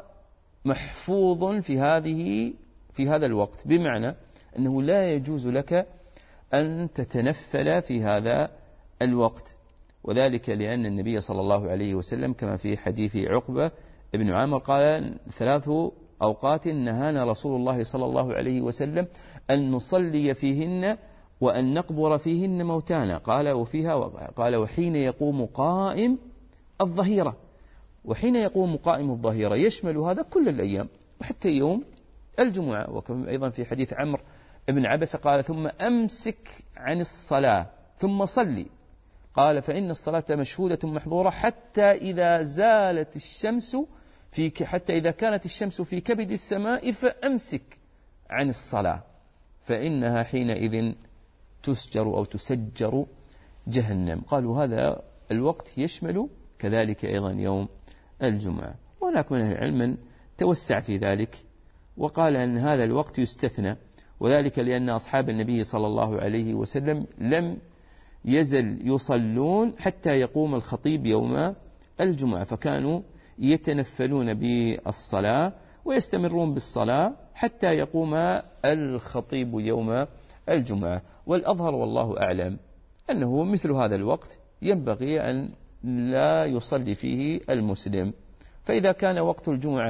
محفوظ في هذه في هذا الوقت، بمعنى أنه لا يجوز لك أن تتنفل في هذا الوقت، وذلك لأن النبي صلى الله عليه وسلم كما في حديث عقبة ابن عامر قال: ثلاث أوقات نهانا رسول الله صلى الله عليه وسلم أن نصلي فيهن وأن نقبر فيهن موتانا، قال وفيها قال وحين يقوم قائم الظهيرة. وحين يقوم قائم الظهيرة يشمل هذا كل الأيام وحتى يوم الجمعة. وكما أيضا في حديث عمرو ابن عبسة قال: ثم أمسك عن الصلاة ثم صلي، قال: فإن الصلاة مشهودة محظورة حتى إذا زالت الشمس في حتى إذا كانت الشمس في كبد السماء فأمسك عن الصلاة فإنها حينئذ تسجر أو تسجر جهنم. قالوا هذا الوقت يشمل كذلك أيضا يوم الجمعة. وهناك من أهل العلم من توسع في ذلك وقال أن هذا الوقت يستثنى، وذلك لأن أصحاب النبي صلى الله عليه وسلم لم يزل يصلون حتى يقوم الخطيب يوم الجمعة، فكانوا يتنفلون بالصلاة ويستمرون بالصلاة حتى يقوم الخطيب يوم الجمعة. والأظهر والله أعلم أنه مثل هذا الوقت ينبغي أن لا يصلي فيه المسلم. فإذا كان وقت الجمعة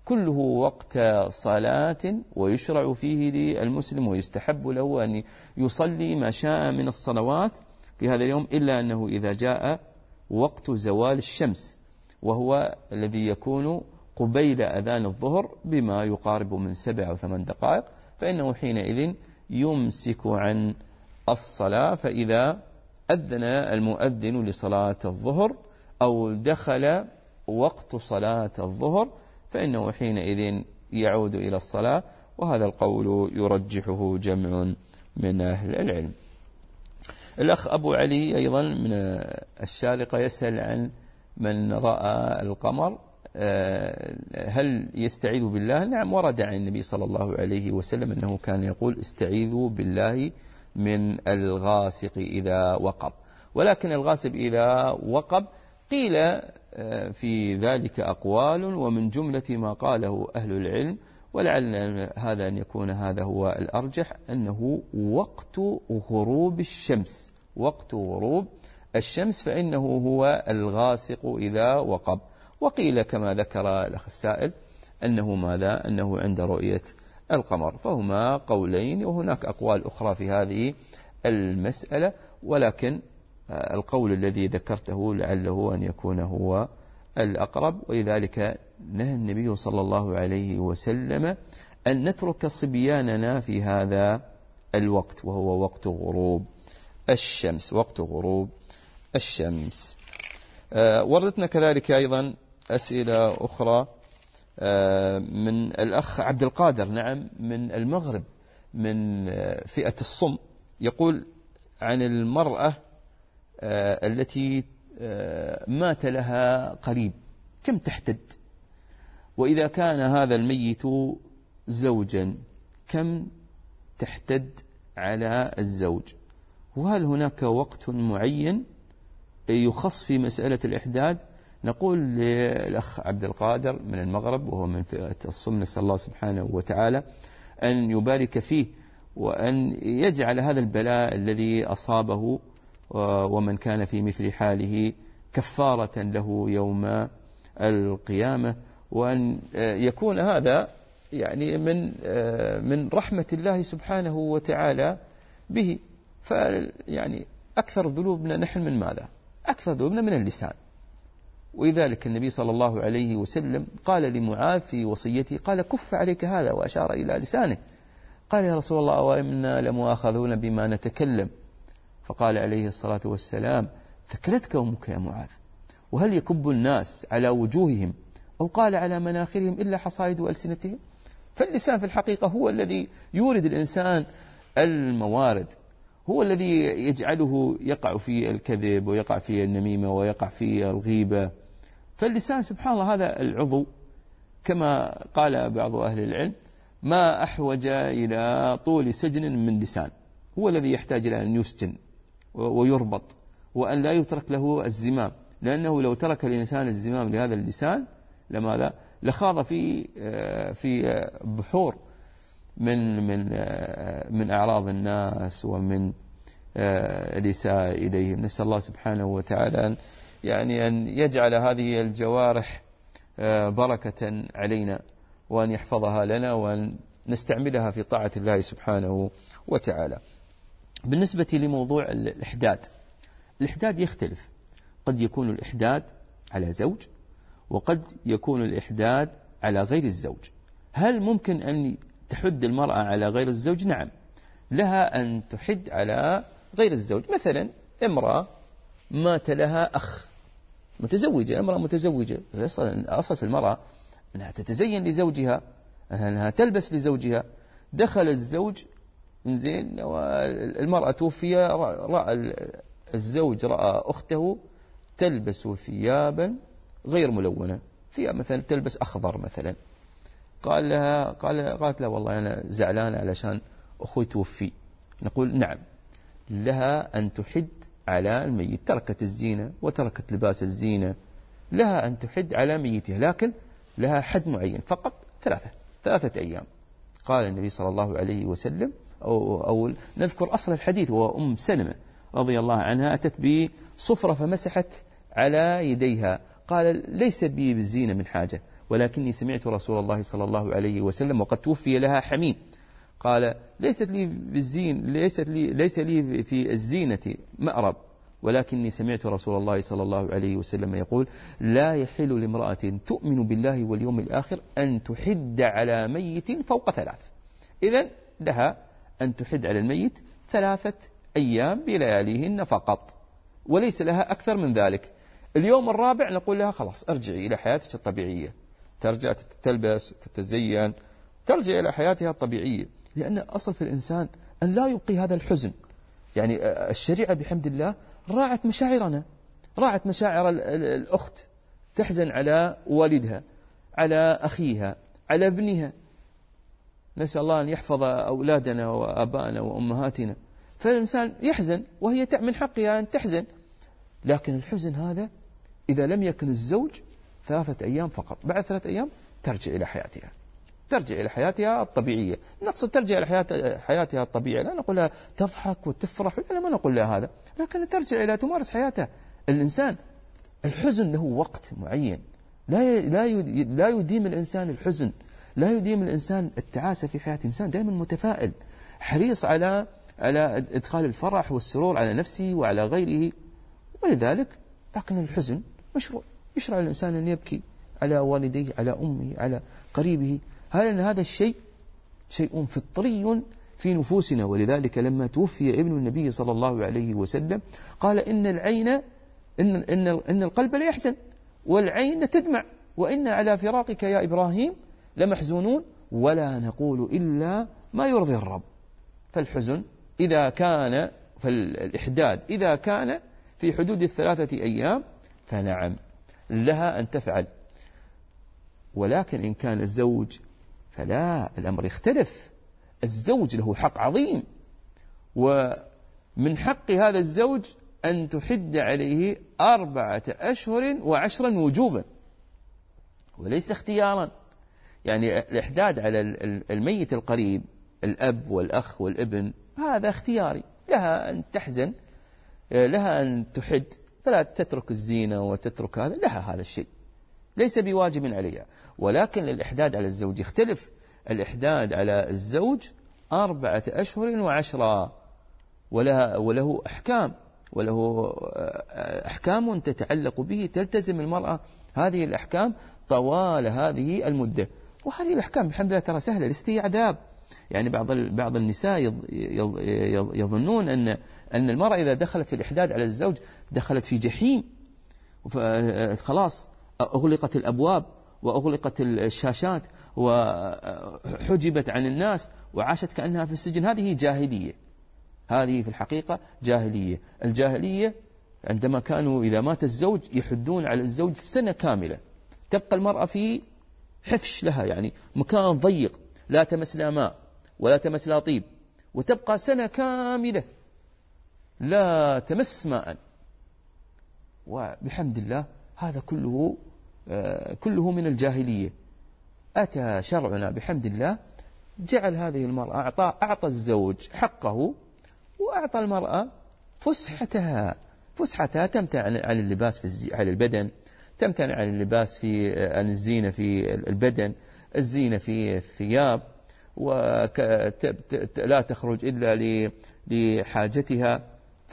كله وقت صلاة، ويشرع فيه للمسلم ويستحب له أن يصلي ما شاء من الصلوات في هذا اليوم، إلا أنه إذا جاء وقت زوال الشمس، وهو الذي يكون قبيل أذان الظهر بما يقارب من سبع أو ثمان دقائق، فإنه حينئذ يمسك عن الصلاة. فإذا أذن المؤذن لصلاة الظهر أو دخل وقت صلاة الظهر فإنه حينئذ يعود إلى الصلاة، وهذا القول يرجحه جمع من أهل العلم. الأخ أبو علي أيضا من الشارقة يسأل عن من رأى القمر هل يستعيذ بالله؟ نعم، ورد عن النبي صلى الله عليه وسلم أنه كان يقول استعيذوا بالله من الغاسق إذا وقب، ولكن الغاسق إذا وقب قيل في ذلك أقوال، ومن جملة ما قاله أهل العلم، ولعل هذا أن يكون هذا هو الأرجح، أنه وقت غروب الشمس، وقت غروب الشمس فإنه هو الغاسق إذا وقب. وقيل كما ذكر الأخ السائل أنه ماذا؟ أنه عند رؤية القمر. فهما قولين، وهناك أقوال أخرى في هذه المسألة، ولكن القول الذي ذكرته لعله أن يكون هو الأقرب. ولذلك نهى النبي صلى الله عليه وسلم أن نترك صبياننا في هذا الوقت، وهو وقت غروب الشمس، وقت غروب الشمس. وردتنا كذلك أيضا أسئلة أخرى من الأخ عبد القادر، نعم، من المغرب، من فئة الصم، يقول عن المرأة التي مات لها قريب كم تحتد؟ وإذا كان هذا الميت زوجا كم تحتد على الزوج؟ وهل هناك وقت معين يخص في مسألة الإحداد؟ نقول للأخ عبد القادر من المغرب وهو من فئة الصم، نسأل الله سبحانه وتعالى أن يبارك فيه وأن يجعل هذا البلاء الذي أصابه ومن كان في مثل حاله كفارة له يوم القيامة، وأن يكون هذا يعني من من رحمة الله سبحانه وتعالى به. فيعني أكثر ذنوبنا نحن من ماذا؟ أكثر ذنوبنا من اللسان. ولذلك النبي صلى الله عليه وسلم قال لمعاذ في وصيته، قال كف عليك هذا، وأشار إلى لسانه. قال يا رسول الله وإنا لمؤاخذون بما نتكلم، فقال عليه الصلاة والسلام ثكلتك أمك يا معاذ، وهل يكب الناس على وجوههم أو قال على مناخرهم إلا حصائد ألسنتهم؟ فاللسان في الحقيقة هو الذي يورد الإنسان الموارد، هو الذي يجعله يقع في الكذب ويقع في النميمة ويقع في الغيبة. فاللسان سبحان الله هذا العضو كما قال بعض أهل العلم ما أحوج إلى طول سجن من لسان، هو الذي يحتاج إلى أن يسجن ويربط وأن لا يترك له الزمام، لأنه لو ترك الإنسان الزمام لهذا اللسان لماذا؟ لخاض في في بحور من من من أعراض الناس ومن الإساءة إليهم. نسأل الله سبحانه وتعالى أن يعني أن يجعل هذه الجوارح بركة علينا، وأن يحفظها لنا، وأن نستعملها في طاعة الله سبحانه وتعالى. بالنسبة لموضوع الإحداد، الإحداد يختلف، قد يكون الإحداد على زوج وقد يكون الإحداد على غير الزوج. هل ممكن أن تحد المرأة على غير الزوج؟ نعم، لها أن تحد على غير الزوج. مثلا امرأة مات لها أخ، متزوجة، امرأة متزوجة، أصل في المرأة أنها تتزين لزوجها، أنها تلبس لزوجها. دخل الزوج زين والمرأة توفي، رأى الزوج رأى أخته تلبس ثيابا غير ملونة، فيها مثلا تلبس أخضر مثلا، قال لها قال قالت لا والله أنا زعلان علشان أخوي توفي. نقول نعم، لها أن تحد على الميت، تركت الزينة وتركت لباس الزينة، لها أن تحد على ميتها، لكن لها حد معين فقط، ثلاثة ثلاثة أيام. قال النبي صلى الله عليه وسلم أو, أو نذكر أصل الحديث، وأم سلمة رضي الله عنها أتت بصفرة فمسحت على يديها، قال ليس بي بالزينة من حاجة، ولكني سمعت رسول الله صلى الله عليه وسلم وقد توفي لها حميم قال ليست لي بالزين ليست لي ليس لي في الزينة مأرب، ولكني سمعت رسول الله صلى الله عليه وسلم يقول لا يحل لامرأة تؤمن بالله واليوم الآخر أن تحد على ميت فوق ثلاث. إذن لها أن تحد على الميت ثلاثة أيام بلياليهن فقط، وليس لها أكثر من ذلك. اليوم الرابع نقول لها خلاص ارجعي إلى حياتك الطبيعية، ترجع تلبس تتزين، ترجع إلى حياتها الطبيعية، لأن أصل في الإنسان أن لا يبقي هذا الحزن. يعني الشريعة بحمد الله راعت مشاعرنا، راعت مشاعر الأخت، تحزن على والدها، على أخيها، على ابنها. نسأل الله أن يحفظ أولادنا وأبائنا وأمهاتنا. فالإنسان يحزن وهي من حقها أن تحزن، لكن الحزن هذا إذا لم يكن الزوج ثلاثة أيام فقط، بعد ثلاثة أيام ترجع إلى حياتها، ترجع إلى حياتها الطبيعية. نقصد ترجع إلى حياتها, حياتها الطبيعية، لا نقول لها تضحك وتفرح، لا ما نقول لها هذا، لكن ترجع إلى تمارس حياتها. الإنسان الحزن له وقت معين، لا لا يديم الإنسان الحزن، لا يديم الإنسان التعاسة في حياة الإنسان. دائما متفائل، حريص على على إدخال الفرح والسرور على نفسه وعلى غيره. ولذلك لكن الحزن مشروع، يشرع الإنسان أن يبكي على والديه، على أمه، على قريبه. هذا هذا الشيء شيء فطري في نفوسنا. ولذلك لما توفي ابن النبي صلى الله عليه وسلم قال إن العين إن إن إن القلب لا يحزن والعين تدمع، وإن على فراقك يا إبراهيم لمحزونون ولا نقول إلا ما يرضي الرب. فالحزن إذا كان، فالإحداد إذا كان في حدود الثلاثة أيام فنعم لها أن تفعل. ولكن إن كان الزوج فلا، الأمر يختلف. الزوج له حق عظيم، ومن حق هذا الزوج أن تحد عليه أربعة أشهر وعشرا وجوبا وليس اختيارا. يعني الإحداد على الميت القريب، الأب والأخ والابن، هذا اختياري، لها أن تحزن، لها أن تحد، فلا تترك الزينة وتترك هذا، لها هذا الشيء ليس بواجب عليها. ولكن الإحداد على الزوج يختلف. الإحداد على الزوج أربعة أشهر وعشرة، وله, وله أحكام، وله أحكام تتعلق به، تلتزم المرأة هذه الأحكام طوال هذه المدة. وهذه الأحكام بحمد الله ترى سهلة، ليست هي عذاب. يعني بعض بعض النساء يظنون أن أن المرأة إذا دخلت في الإحداد على الزوج دخلت في جحيم، خلاص أغلقت الأبواب وأغلقت الشاشات وحجبت عن الناس وعاشت كأنها في السجن. هذه جاهلية، هذه في الحقيقة جاهلية. الجاهلية عندما كانوا إذا مات الزوج يحدون على الزوج سنة كاملة، تبقى المرأة في حفش لها، يعني مكان ضيق لا تمس لا ماء ولا تمس لا طيب، وتبقى سنة كاملة لا تمس ماء. وبحمد الله هذا كله كله من الجاهلية. أتى شرعنا بحمد الله جعل هذه المرأة، أعطى, أعطى الزوج حقه، وأعطى المرأة فسحتها فسحتها تمتنع عن اللباس في على البدن، تمتنع عن اللباس في عن الزينة في البدن، الزينة في الثياب، ولا تخرج إلا لحاجتها.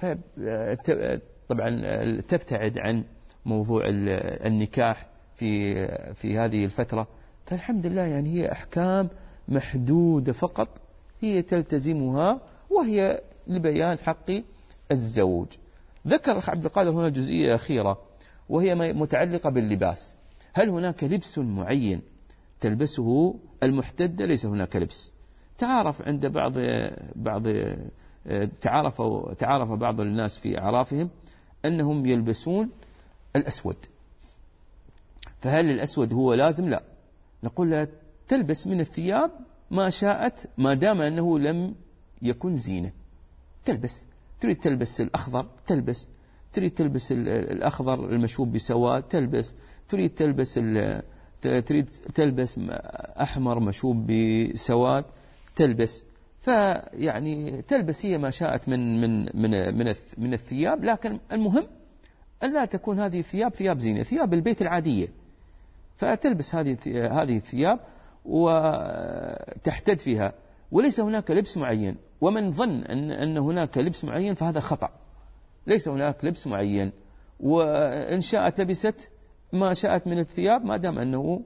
طبعا تبتعد عن موضوع النكاح في في هذه الفترة. فالحمد لله يعني هي أحكام محدودة فقط هي تلتزمها، وهي لبيان حق الزوج. ذكر الأخ عبد القادر هنا جزئية أخيرة وهي متعلقة باللباس. هل هناك لبس معين تلبسه المحتدة؟ ليس هناك لبس. تعارف عند بعض بعض تعارف تعارف بعض الناس في أعرافهم أنهم يلبسون الأسود. فهل الأسود هو لازم؟ لا، نقول لها تلبس من الثياب ما شاءت ما دام أنه لم يكن زينة. تلبس، تريد تلبس الأخضر تلبس، تريد تلبس الأخضر المشوب بسواد تلبس، تريد تلبس تريد تلبس أحمر مشوب بسواد تلبس. فيعني تلبس هي ما شاءت من من من من من الثياب، لكن المهم أن لا تكون هذه الثياب ثياب زينة، ثياب البيت العادية، فتلبس هذه هذه الثياب وتحتد فيها، وليس هناك لبس معين. ومن ظن أن أن هناك لبس معين فهذا خطأ، ليس هناك لبس معين، وإن شاءت لبست ما شاءت من الثياب ما دام أنه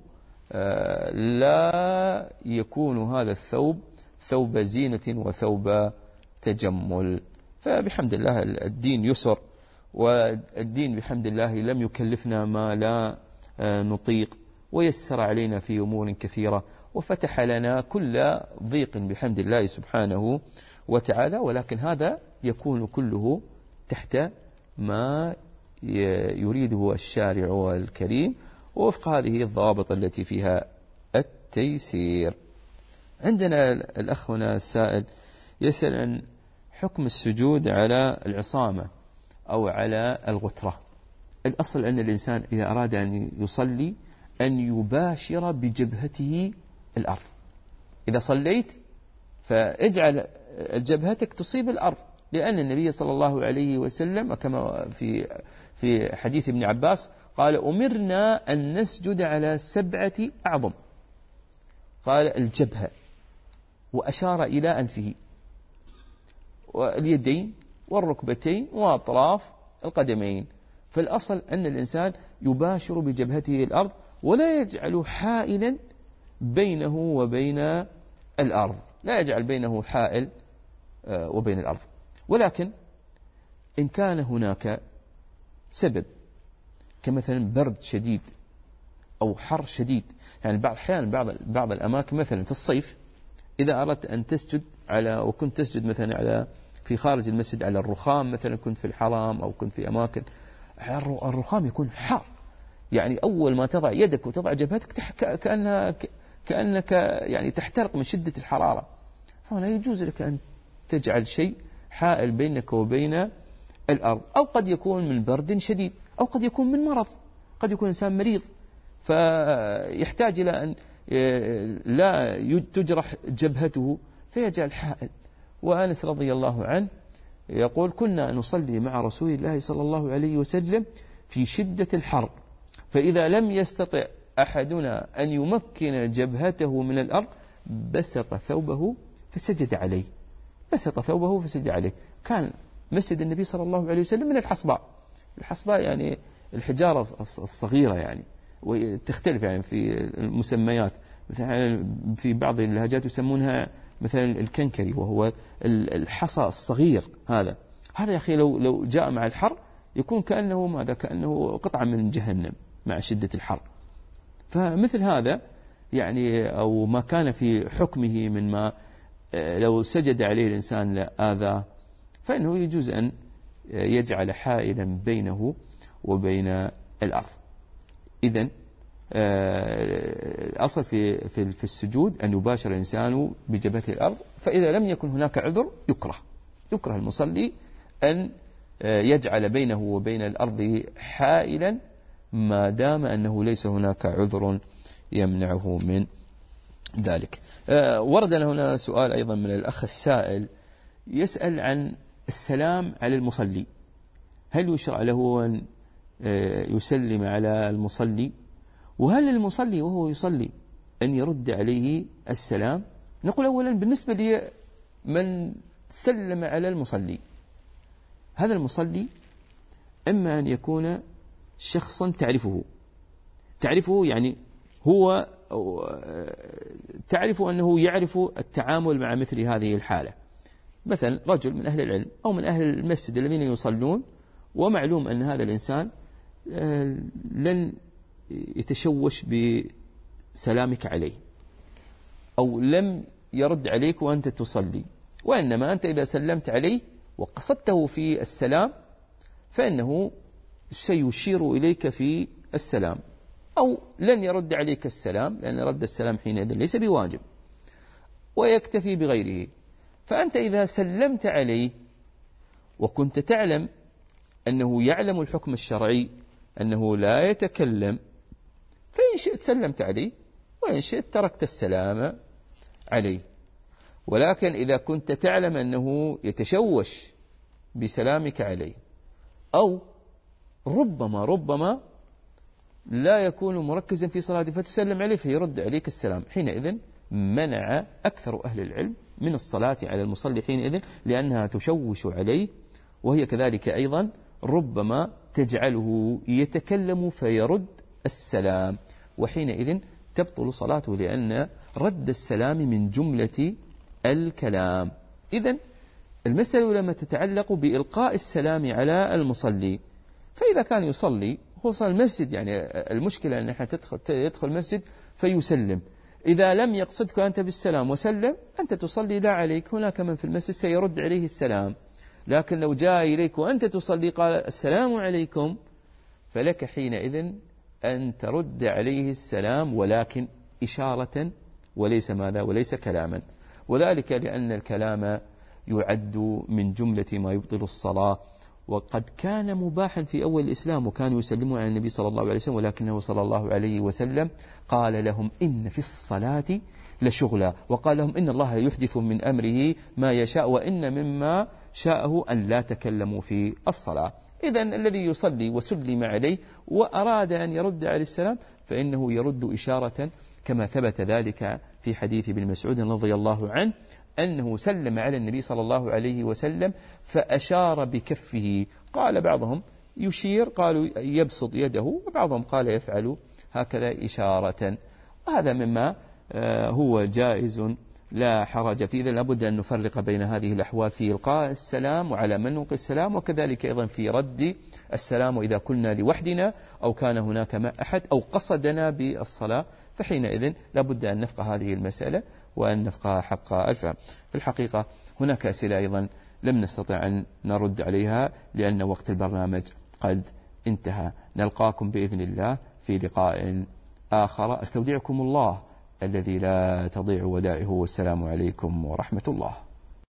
لا يكون هذا الثوب ثوب زينة وثوب تجمل. فبحمد الله الدين يسر، والدين بحمد الله لم يكلفنا ما لا نطيق، ويسر علينا في أمور كثيرة، وفتح لنا كل ضيق بحمد الله سبحانه وتعالى. ولكن هذا يكون كله تحت ما يريده الشارع الكريم ووفق هذه الضوابط التي فيها التيسير. عندنا الأخ هنا السائل يسأل عن حكم السجود على العصامة أو على الغترة. الأصل أن الإنسان إذا أراد أن يصلي أن يباشر بجبهته الأرض. إذا صليت فاجعل جبهتك تصيب الأرض، لأن النبي صلى الله عليه وسلم كما في في حديث ابن عباس قال أمرنا أن نسجد على سبعة أعظم، قال الجبهة، وأشار إلى أنفه واليدين والركبتين وأطراف القدمين. فالأصل أن الإنسان يباشر بجبهته الأرض ولا يجعل حائلا بينه وبين الأرض، لا يجعل بينه حائل وبين الأرض. ولكن إن كان هناك سبب كمثلا برد شديد أو حر شديد، يعني بعض أحيان بعض بعض الأماكن مثلا في الصيف إذا أردت أن تسجد على وكنت تسجد مثلا على في خارج المسجد على الرخام، مثلا كنت في الحرام أو كنت في أماكن الرخام يكون حار، يعني أول ما تضع يدك وتضع جبهتك كأنها كأنك يعني تحترق من شدة الحرارة. فلا يجوز لك أن تجعل شيء حائل بينك وبين الأرض. أو قد يكون من برد شديد، أو قد يكون من مرض، قد يكون إنسان مريض فيحتاج إلى أن لا تجرح جبهته فيجعل حائل. وأنس رضي الله عنه يقول كنا نصلي مع رسول الله صلى الله عليه وسلم في شدة الحر، فإذا لم يستطع أحدنا أن يمكن جبهته من الأرض بسط ثوبه فسجد عليه، بسط ثوبه فسجد عليه. كان مسجد النبي صلى الله عليه وسلم من الحصباء، الحصباء يعني الحجارة الصغيرة يعني، وتختلف يعني في المسميات، مثلا في بعض اللهجات يسمونها مثلا الكنكري وهو الحصى الصغير. هذا هذا يا أخي لو لو جاء مع الحر يكون كأنه ماذا كأنه قطعة من جهنم مع شدة الحر. فمثل هذا يعني أو ما كان في حكمه من ما لو سجد عليه الإنسان لآذاه فإنه يجوز أن يجعل حائلا بينه وبين الأرض. إذن الأصل في في السجود أن يباشر الإنسان بجبهته الأرض، فإذا لم يكن هناك عذر يكره يكره المصلي أن يجعل بينه وبين الأرض حائلا ما دام أنه ليس هناك عذر يمنعه من ذلك. ورد هنا سؤال أيضا من الأخ السائل يسأل عن السلام على المصلي، هل يشرع له أن يسلم على المصلي؟ وهل المصلي وهو يصلي أن يرد عليه السلام؟ نقول أولا بالنسبة لي من سلم على المصلي، هذا المصلي إما أن يكون شخصا تعرفه تعرفه يعني هو تعرف أنه يعرف التعامل مع مثل هذه الحالة، مثلا رجل من أهل العلم أو من أهل المسجد الذين يصلون، ومعلوم أن هذا الإنسان لن يتشوش بسلامك عليه أو لم يرد عليك وأنت تصلي، وإنما أنت إذا سلمت عليه وقصدته في السلام فإنه سيشير إليك في السلام، أو لن يرد عليك السلام لأن رد السلام حينئذ ليس بواجب ويكتفي بغيره. فأنت إذا سلمت عليه وكنت تعلم أنه يعلم الحكم الشرعي أنه لا يتكلم، فإن شئت سلمت عليه وإن شئت تركت السلام عليه. ولكن إذا كنت تعلم أنه يتشوش بسلامك عليه، أو ربما ربما لا يكون مركزا في صلاته فتسلم عليه فيرد عليك السلام، حينئذ منع أكثر أهل العلم من الصلاة على المصلي حينئذ، لأنها تشوش عليه، وهي كذلك أيضا ربما تجعله يتكلم فيرد السلام، وحينئذ تبطل صلاته، لأن رد السلام من جملة الكلام. إذن المسألة لما تتعلق بإلقاء السلام على المصلي، فإذا كان يصلي هو صلى المسجد، يعني المشكلة أن احنا تدخل يدخل المسجد فيسلم، إذا لم يقصدك أنت بالسلام وسلم أنت تصلي لا عليك، هناك من في المسجد سيرد عليه السلام، لكن لو جاء إليك وأنت تصلي قال السلام عليكم فلك حينئذ أن ترد عليه السلام، ولكن إشارة وليس ماذا وليس كلاما، وذلك لأن الكلام يعد من جملة ما يبطل الصلاة، وقد كان مباحا في أول الإسلام وكانوا يسلمون على النبي صلى الله عليه وسلم، ولكنه صلى الله عليه وسلم قال لهم إن في الصلاة لشغلا، وقال لهم إن الله يحدث من أمره ما يشاء، وإن مما شاءه أن لا تكلموا في الصلاة. إذن الذي يصلي وسلم عليه وأراد أن يرد عليه السلام فإنه يرد إشارة، كما ثبت ذلك في حديث ابن مسعود رضي الله عنه أنه سلم على النبي صلى الله عليه وسلم فأشار بكفه، قال بعضهم يشير قالوا يبسط يده، وبعضهم قال يفعل هكذا إشارة، وهذا مما هو جائز لا حرج فيه. إذن لابد أن نفرق بين هذه الأحوال في إلقاء السلام وعلى من نلقي السلام، وكذلك أيضا في رد السلام، وإذا كنا لوحدنا أو كان هناك مع أحد أو قصدنا بالصلاة فحينئذ لابد أن نفقه هذه المسألة وأن نفقه حق الفهم. في الحقيقة هناك أسئلة أيضا لم نستطع أن نرد عليها لأن وقت البرنامج قد انتهى. نلقاكم بإذن الله في لقاء آخر، أستودعكم الله الذي لا تضيع ودائعه، والسلام عليكم ورحمة الله.